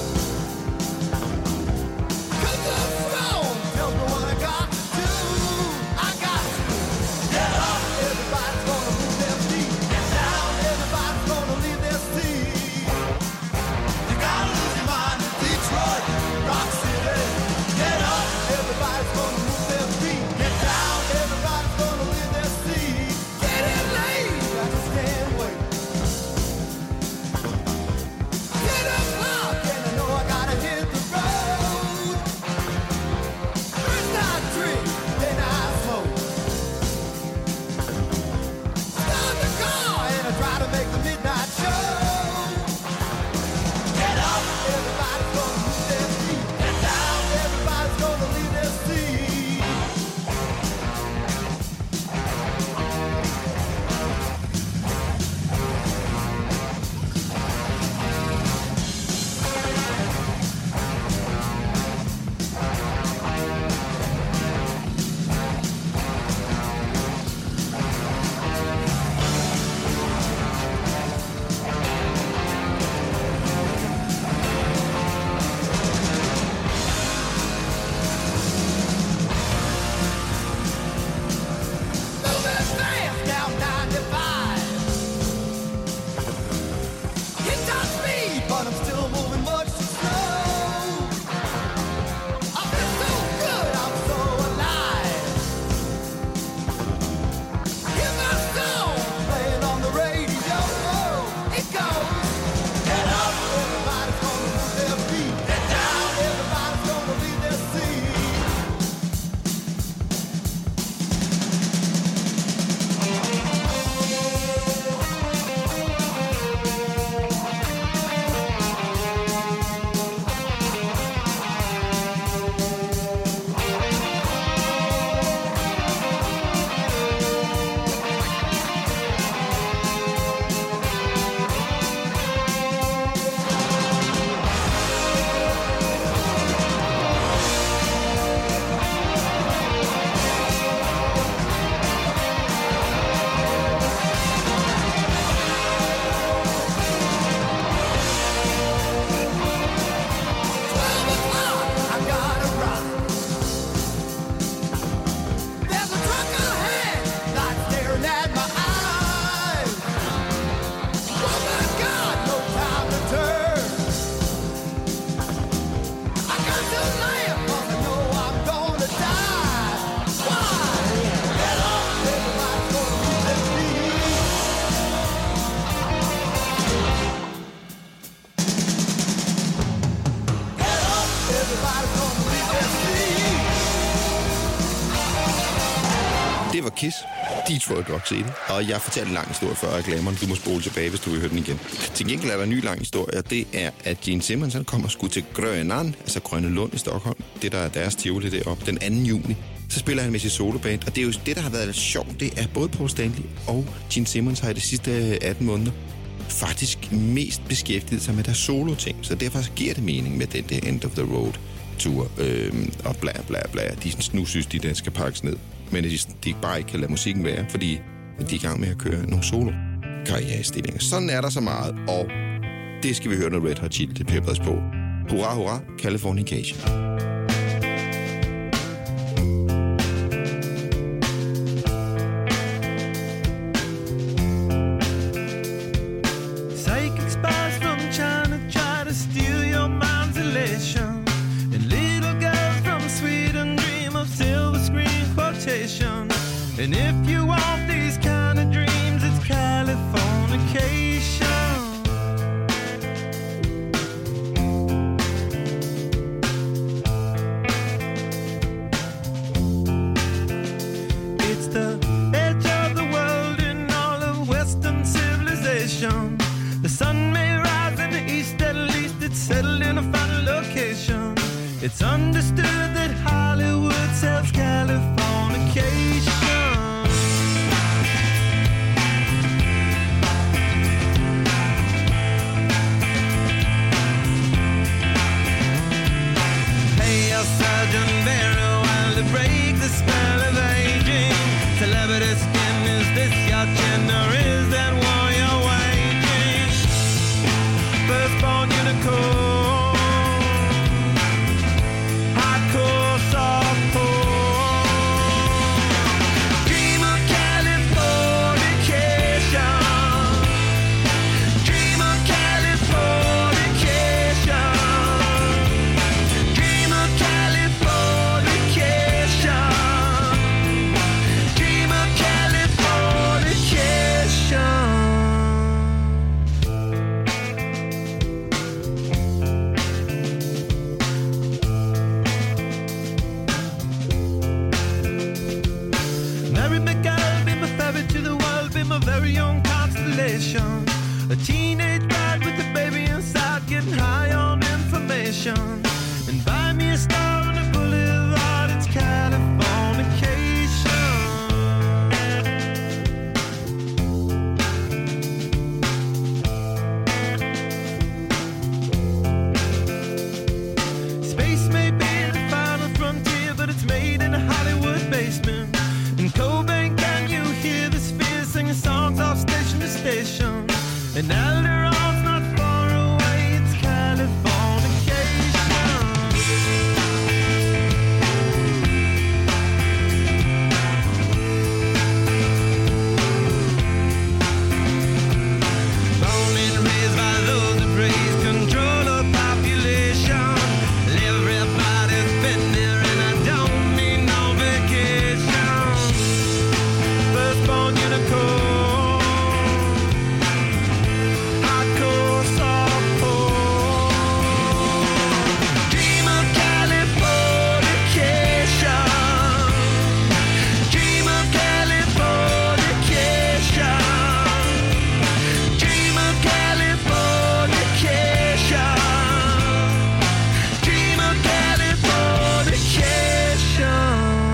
Det var Kiss, Detroit Rock City. Og jeg fortalte en lang historie før reklamerne. Du må spole tilbage, hvis du vil høre den igen. Til gengæld er der en ny lang historie, og det er, at Gene Simmons han kommer sgu til Grönan, altså Grønne Lund i Stockholm. Det, der er deres tivoli deroppe, den anden juni. Så spiller han med sit soloband, og det er jo det, der har været lidt sjovt. Det er både Paul Stanley og Gene Simmons har i de sidste atten måneder faktisk mest beskæftiget sig med deres solo-ting. Så derfor giver det mening med den der End of the Road tur øhm, og bla bla bla. De nu synes, de der skal pakkes ned. Men de, de bare ikke kan lade musikken være, fordi de er i gang med at køre nogle solo-karrierestillinger. Sådan er der så meget, og det skal vi høre, når Red Hot Chili Peppers på. Hurra, hurra, Californication. And if you want these kind of dreams, it's Californication. It's the edge of the world in all of Western civilization. The sun may rise in the east, at least it's settled in a final location. It's understood that Hollywood sells Californication. Surgeon very well to break the spell of aging. Celebrity skin, is this your chin or is that war you're waging? Firstborn unicorn, hardcore softcore. Dream of Californication. Dream of Californication. Dream of Californication. Dream of Californication. Mary McGill, be my ferry to the world, be my very own constellation. A teenage bride with a baby inside, getting high on information. And buy me a star on a boulevard, it's Californication. Space may be the final frontier, but it's made in a Hollywood basement. In Cobain, can you hear the spheres singing songs off station to station? And Alderon's not far away, it's Californication. Born and raised by those that praise control of population. Everybody's been there and I don't need no vacation. Firstborn unicorn, hardcore softcore. Dream of Californication. Dream of Californication. Dream of Californication. Dream of Californication.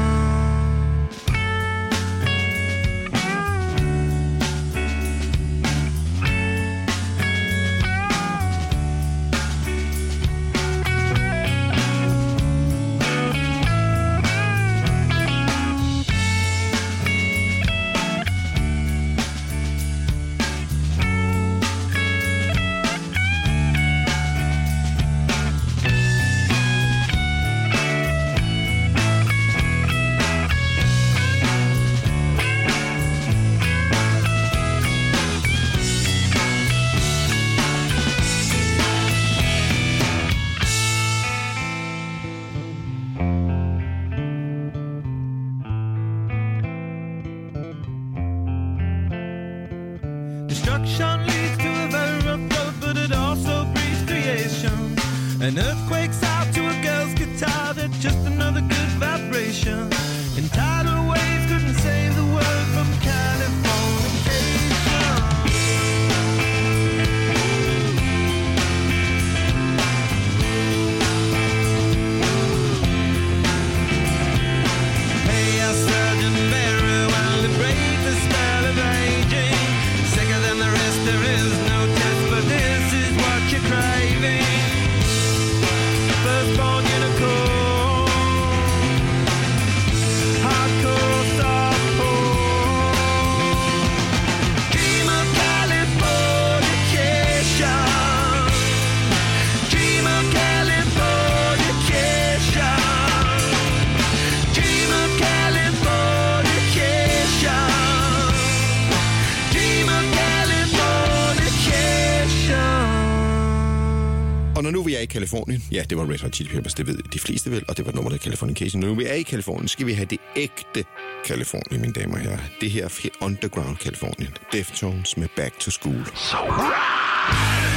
Destruction leads to a very rough road, but it also breeds creation. An earthquake's out to a girl's guitar, that's just another good vibration. And tidal waves couldn't save the Kalifornien. Ja, det var Red Hot Chili Peppers, det ved de fleste vel, og det var nummeret Californication. Nu vi er i Kalifornien, skal vi have det ægte Kalifornien, mine damer og herrer. Det her er underground Kalifornien. Deftones med Back to School. So right.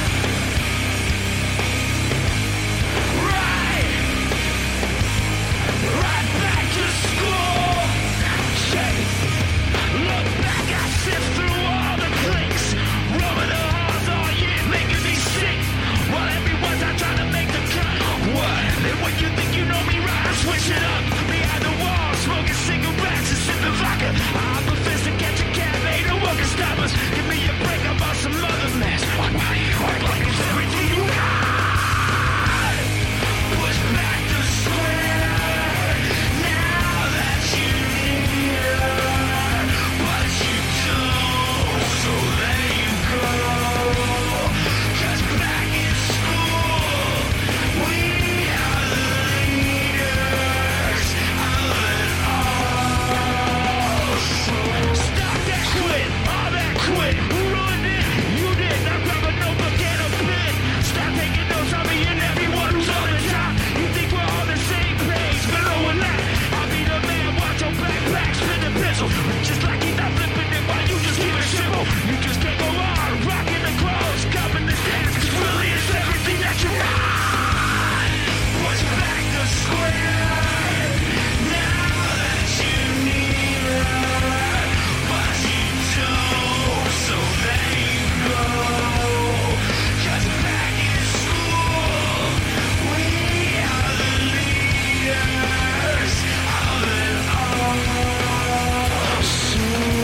Switch it up, behind the wall, smoking cigarettes and sipping vodka. I'm a fist to catch a cab, ain't no one can stop us. Give me a break, I'm on some other mess. Why, why, why, why is everything you got? Push back the square, now that you near. But you don't, so there you go. 'Cause back in school, we are the leaders of it all. Stop that quit, all that quit. Who ruined it? You did. Now grab a notebook and a pen. Stop taking notes on me and everyone who's on the top. You think we're all the same page, but no we're not. I'll be the man, watch your backpack, spin the pencil. Just like he's not flipping it while you just keep it simple. You just can't go on, rocking the clothes, cupping the dance, 'cause really it's everything that you got. Push back the square, now that you need her. But you don't, so there you go. 'Cause back in school, we are the leaders of it all. So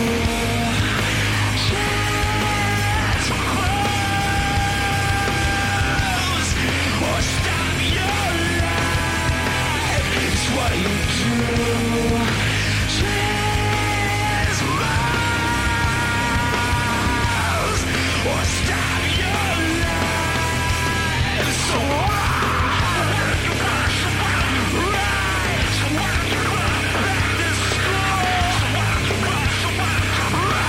just close or stop your life. It's what you do. Just close or stop your life. So what you want, so what you right, so what you want, back to school. So what you want, so what you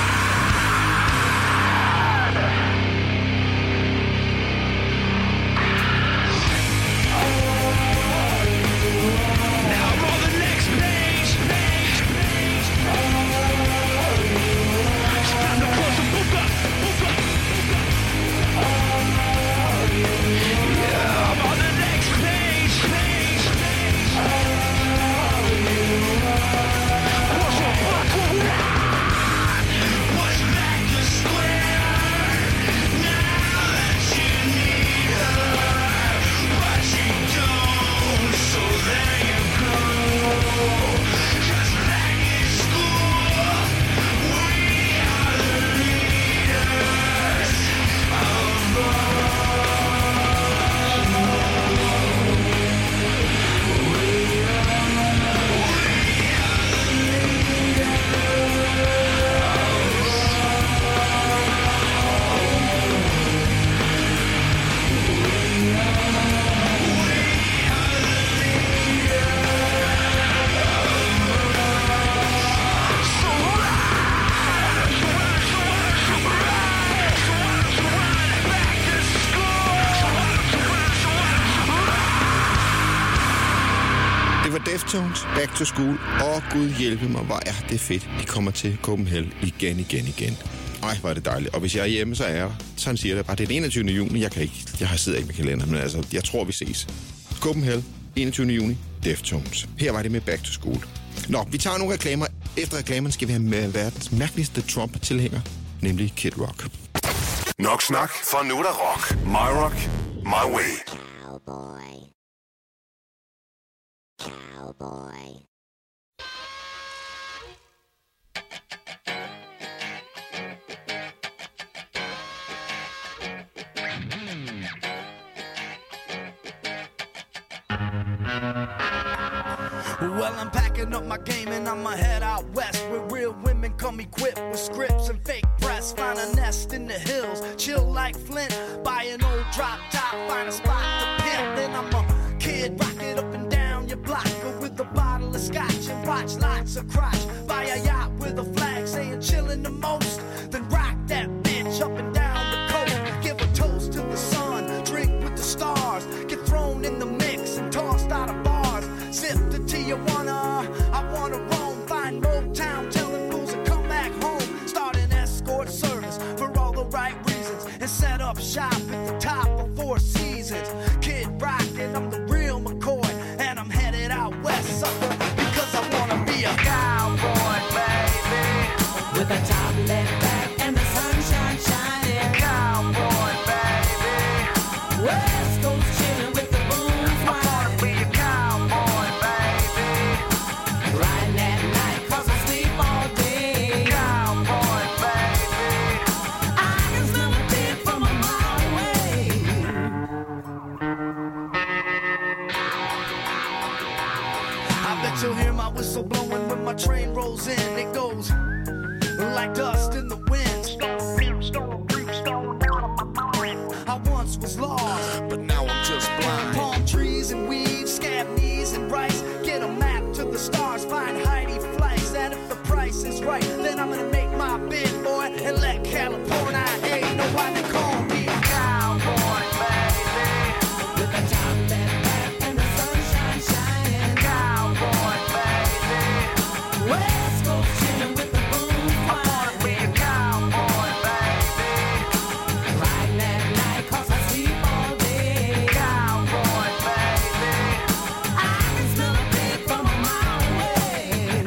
Now roll the next page, page, page. It's time to close the book up, book up, book up. Yeah, I'm on the next page, page, page. What's up, what's up? Push back the square, now that you need her. But you don't, so there you go. 'Cause back in school, we are the leaders of Det var Deftones, Back to School, og Gud hjælpe mig, hvor er det fedt. De kommer til Copenhagen igen, igen, igen. Ej, hvor er det dejligt. Og hvis jeg er hjemme, så er jeg, sådan siger det bare, det er den enogtyvende juni, jeg kan ikke, jeg har siddet ikke med kalenderen, men altså, jeg tror, vi ses. Copenhagen, enogtyvende juni, Deftones. Her var det med Back to School. Nå, vi tager nogle reklamer. Efter reklamerne skal vi have med verdens mærkeligste Trump-tilhænger, nemlig Kid Rock. Nok snak, for nu er der rock. My rock, my way. Cowboy. Cowboy. Well, I'm packing up my game and I'ma head out west, where real women come equipped with scripts and fake press. Find a nest in the hills, chill like Flint. Buy an old drop top, find a spot to pimp. Then I'm a kid, rock it up and down your block with a bottle of scotch and watch lots of crotch. Buy a yacht with a flag saying chillin' the most. Then rock that bitch up and down the coast. Give a toast to the sun, drink with the stars. Get thrown Bet you'll hear my whistle blowing when my train rolls in. It goes like dust in the wind. I once was lost, but now I'm just blind. Palm trees and weeds, scab knees and rice. Get a map to the stars, find Heidi flights. And if the price is right, then I'm gonna make my bid, boy, and let California ain't no one to call me a cowboy, baby. With the top left back and the sunshine shining. Cowboy, baby. West Coast chillin' with the boom flying. I wanna be a cowboy, baby. Riding that night 'cause I sleep all day. Cowboy, baby. I can smell a pig from a mile away.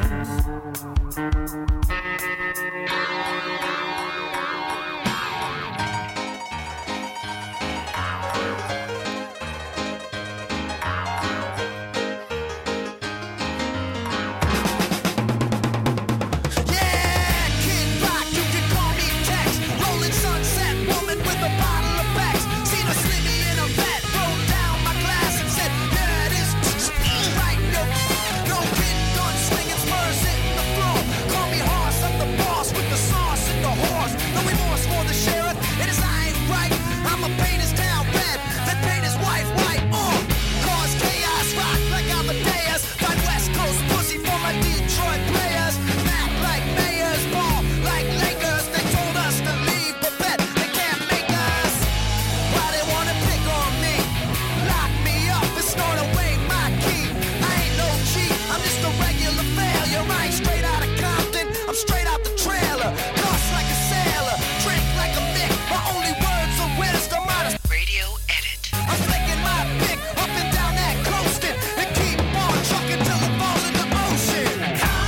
Yeah, Kid Rock, you can call me Tex. Rolling sunset woman with a bottle of Bex. Seen a slimmy in a vet, rolled down my glass and said, yeah, it is right. No, no kid gun swinging, spurs hitting the floor. Call me Hoss, I'm the boss with the sauce and the horse. No remorse for the sheriff, it is I ain't right. I'ma paint his town red, then paint his wife white. Uh, cause chaos, rock like Amadeus. Find West Coast pussy for my Detroit players. Mac like mayors, ball like Lakers. They told us to leave, but bet they can't make us. Why they wanna pick on me? Lock me up and snort away my key. I ain't no cheat, I'm just a regular failure. I ain't straight out of Compton, I'm straight out the trailer. Lost like a sailor, drink like a Mick. My only words of wisdom out of radio edit. I'm flicking my pick up and down that coasting and keep on trucking till it falls in the ocean.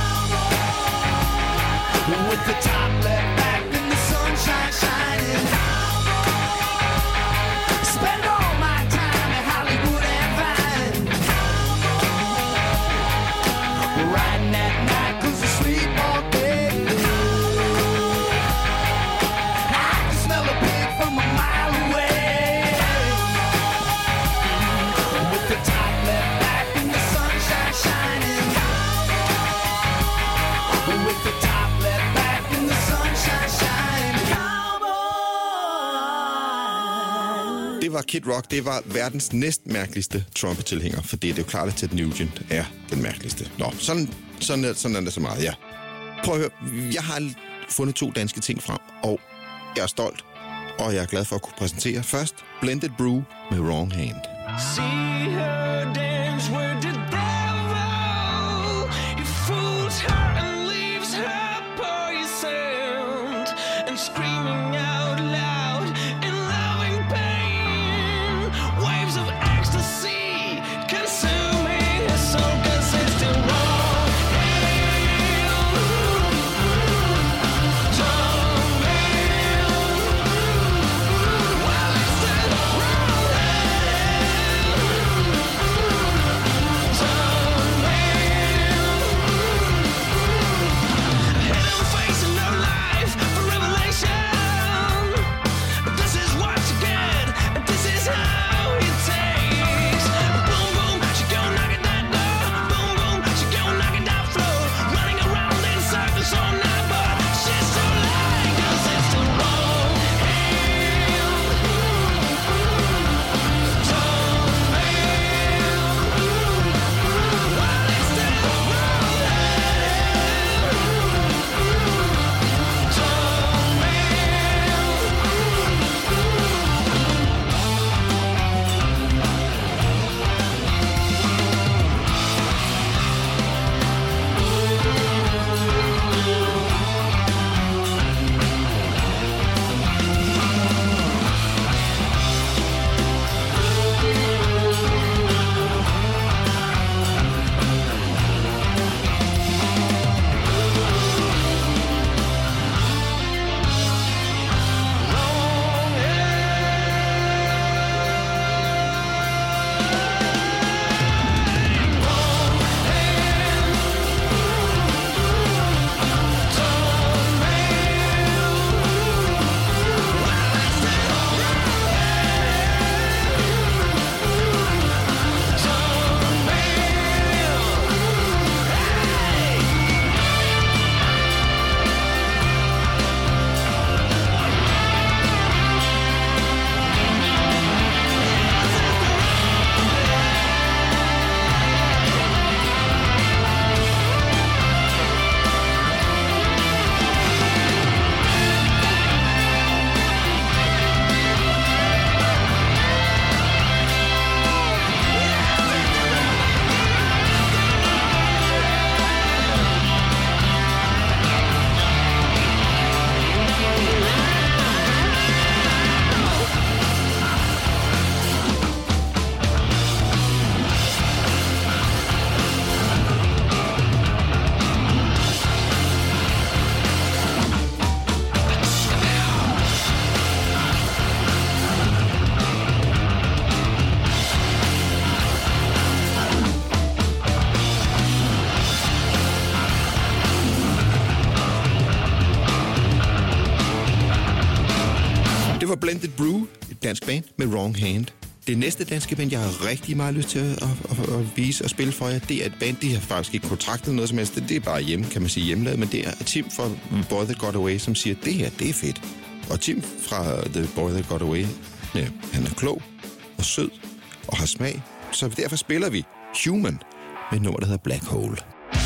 Cowboy, with the top left back and the sunshine shining. Cowboy, spend all my time in Hollywood and Vine. Cowboy, riding that night 'cause I sleep all day. I can smell a pig from a mile away. With the top left back and the sunshine shining. With the top left back and the sunshine shining. Cowboy. Det var Kid Rock. Det var verdens næstmærkeligste Trump-tilhænger, for det er jo klart, at Ted Nugent er den mærkeligste. Nå, sådan, sådan, er, sådan er det så meget, ja. Prøv at høre, jeg har fundet to danske ting frem, og jeg er stolt, og jeg er glad for at kunne præsentere først Blended Brew med Wrong Hand. See her dance with the devil. He fools her and leaves her poisoned and screaming out loud in loving pain. Waves of ecstasy consuming her soul 'cause it's still wrong. Well, it's still wrong. Splendid Brew, et dansk band med Wrong Hand. Det næste danske band, jeg har rigtig meget lyst til at, at, at, at vise og spille for jer, det er et band, de har faktisk ikke kontraktet noget som helst. Det er bare hjemme, kan man sige, hjemmelavet, men det er Tim fra Boy That Got Away, som siger, det her, det er fedt. Og Tim fra The Boy That Got Away, ja, han er klog og sød og har smag, så derfor spiller vi Human med et nummer, der hedder Black Hole.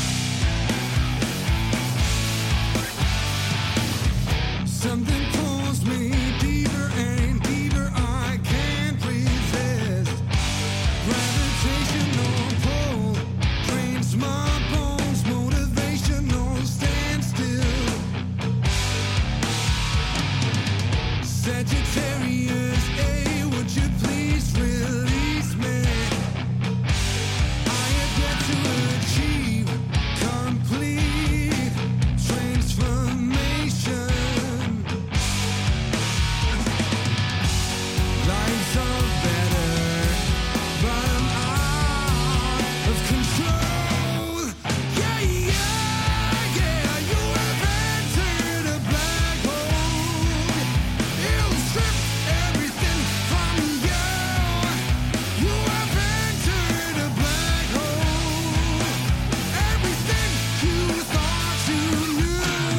Something pulls me deeper and deeper, I can't resist. Gravitational pull drains my bones, motivational standstill. Sagittarius A, would you please release me? I have yet to achieve complete transformation. Lives are better, but I'm out of control. Yeah, yeah, yeah, you have entered a black hole. It'll strip everything from you. You have entered a black hole. Everything you thought you knew.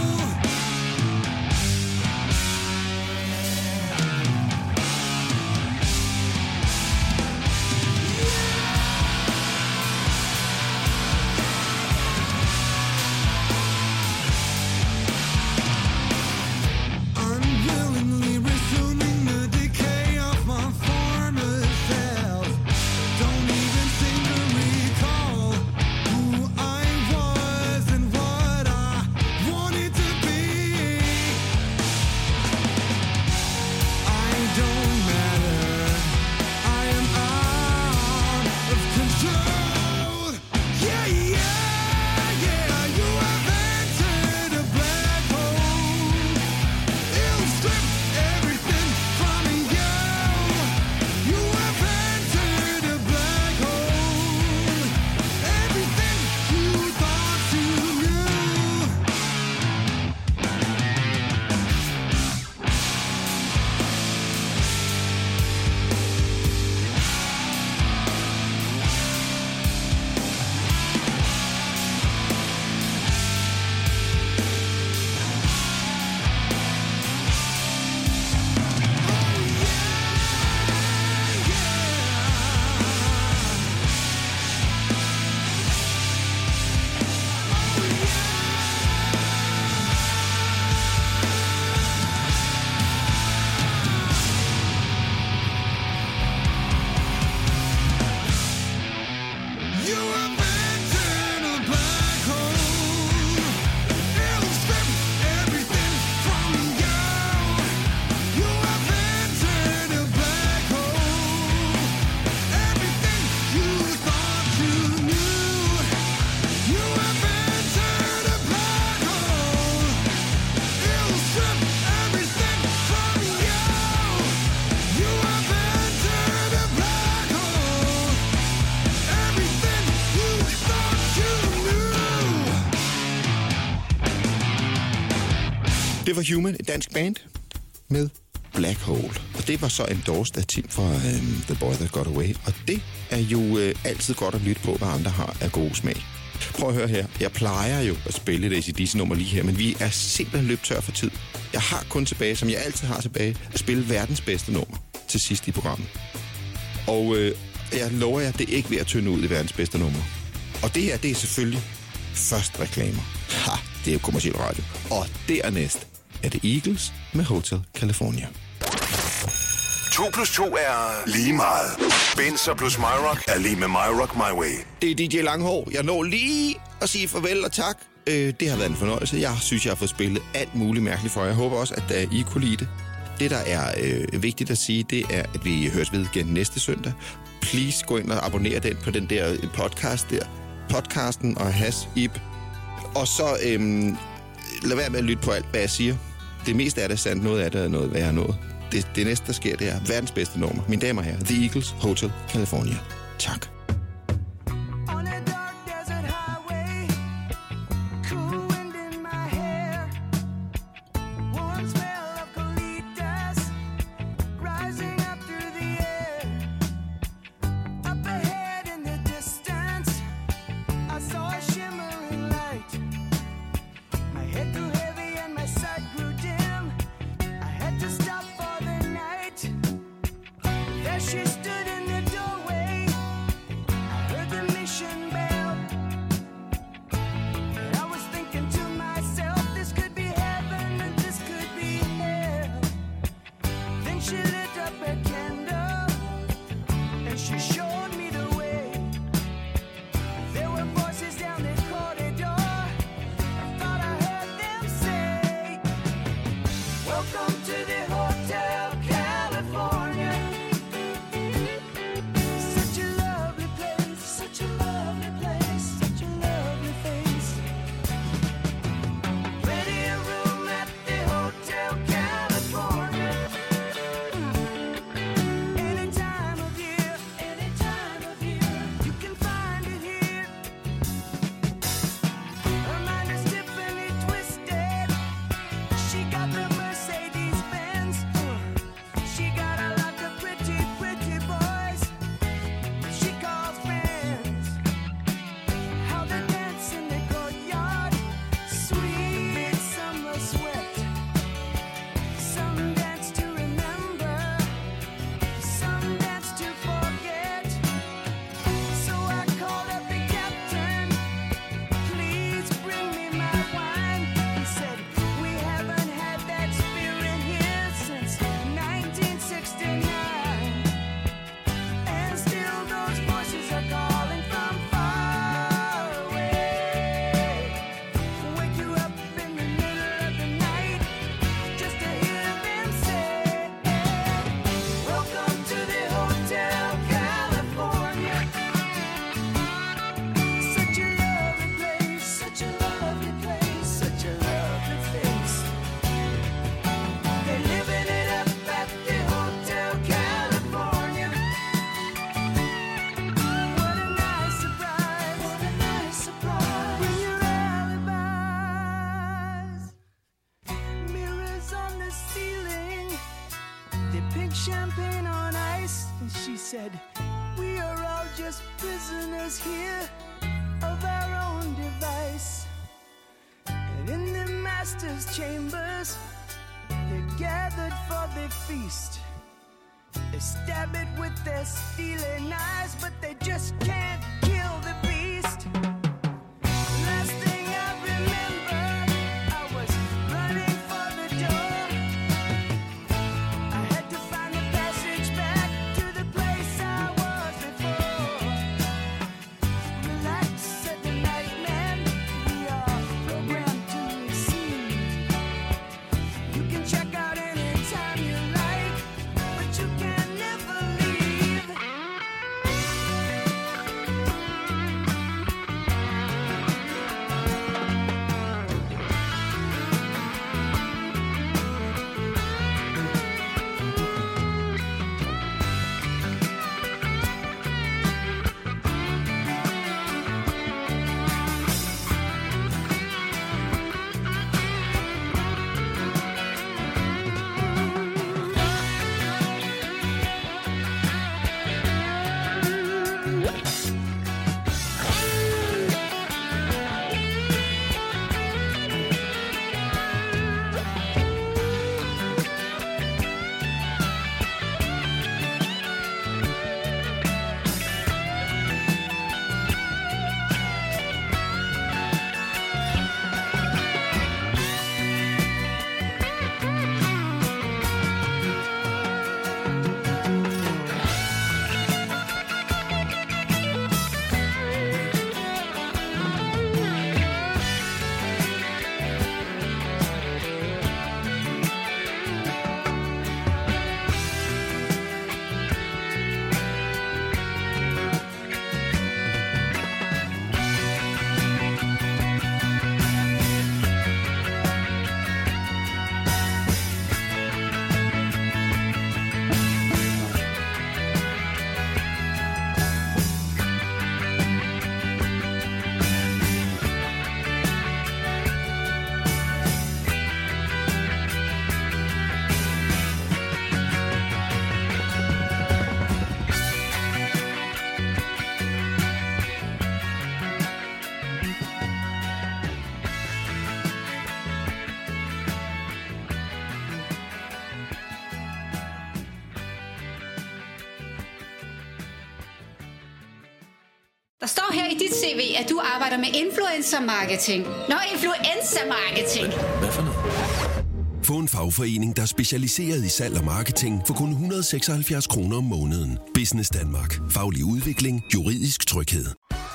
Unwillingly resuming the decay of my former self. Don't even seem to recall who I was and what I wanted to be. I don't matter. I am out of control. Yeah, yeah, yeah. You have entered a black hole. It'll strip everything from you. You have entered a black hole. Everything you thought you knew. You have entered a black hole. It'll strip everything from you. You have entered a black hole. Everything you thought you knew. You have entered a black hole. It'll strip everything from you. You have entered a black hole. Everything you thought you knew. Det var Human, et dansk band med Black Hole. Og det var så endorsed af Tim fra øhm, The Boy That Got Away. Og det er jo øh, altid godt at lytte på, hvad andre har af god smag. Prøv at høre her. Jeg plejer jo at spille et A C D C-nummer lige her, men vi er simpelthen løbet tør for tid. Jeg har kun tilbage, som jeg altid har tilbage, at spille verdens bedste nummer til sidst i programmet. Og øh, jeg lover jer, det er ikke ved at tynde ud i verdens bedste nummer. Og det her, det er selvfølgelig først reklamer. Ha, det er jo kommerciel radio. Og dernæst er det Eagles med Hotel California. to plus to er lige meget. Benzer plus MyRock er lige med MyRock My Way. Det er D J Langhår. Jeg når lige at sige farvel og tak. Øh, det har været en fornøjelse. Jeg synes, jeg har fået spillet alt muligt mærkeligt for. Jeg håber også, at uh, I kunne lide det. Det, der er øh, vigtigt at sige, det er, at vi høres ved igen næste søndag. Please gå ind og abonnere den på den der podcast der. Podcasten og Has Ib. Og så øhm, lad være med at lytte på alt, hvad jeg siger. Det meste af det er sandt. Noget af det er noget, hvad jeg har nået. Det, det næste, der sker, det er verdens bedste nummer. Mine damer og herrer, The Eagles, Hotel California. Tak. champagne on ice, and she said, we are all just prisoners here of our own device. And in the master's chambers, they gathered for the feast. They stab it with their steely knives, but they just can't kill the beast. Last thing I remember, I was running for the door. I had to find the passage back to the place I was before. Relax, said the night man, we are programmed to receive. You can check out anytime you like, but you can never leave. Der står her i dit C V, at du arbejder med influencer-marketing. Nå, influencer-marketing. Hvad for noget? Få en fagforening, der er specialiseret i salg og marketing for kun et hundrede og seksoghalvfjerds kroner om måneden. Business Danmark. Faglig udvikling. Juridisk tryghed.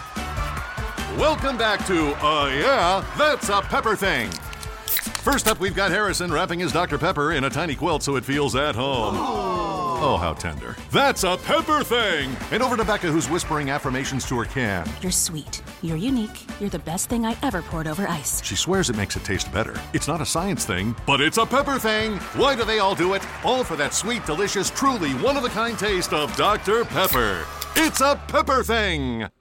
Welcome back to, uh, yeah, that's a pepper thing. First up, we've got Harrison wrapping his Doctor Pepper in a tiny quilt so it feels at home. Oh, how tender. That's a pepper thing! And over to Becca, who's whispering affirmations to her can. You're sweet. You're unique. You're the best thing I ever poured over ice. She swears it makes it taste better. It's not a science thing, but it's a pepper thing! Why do they all do it? All for that sweet, delicious, truly one-of-a-kind taste of Doctor Pepper. It's a pepper thing!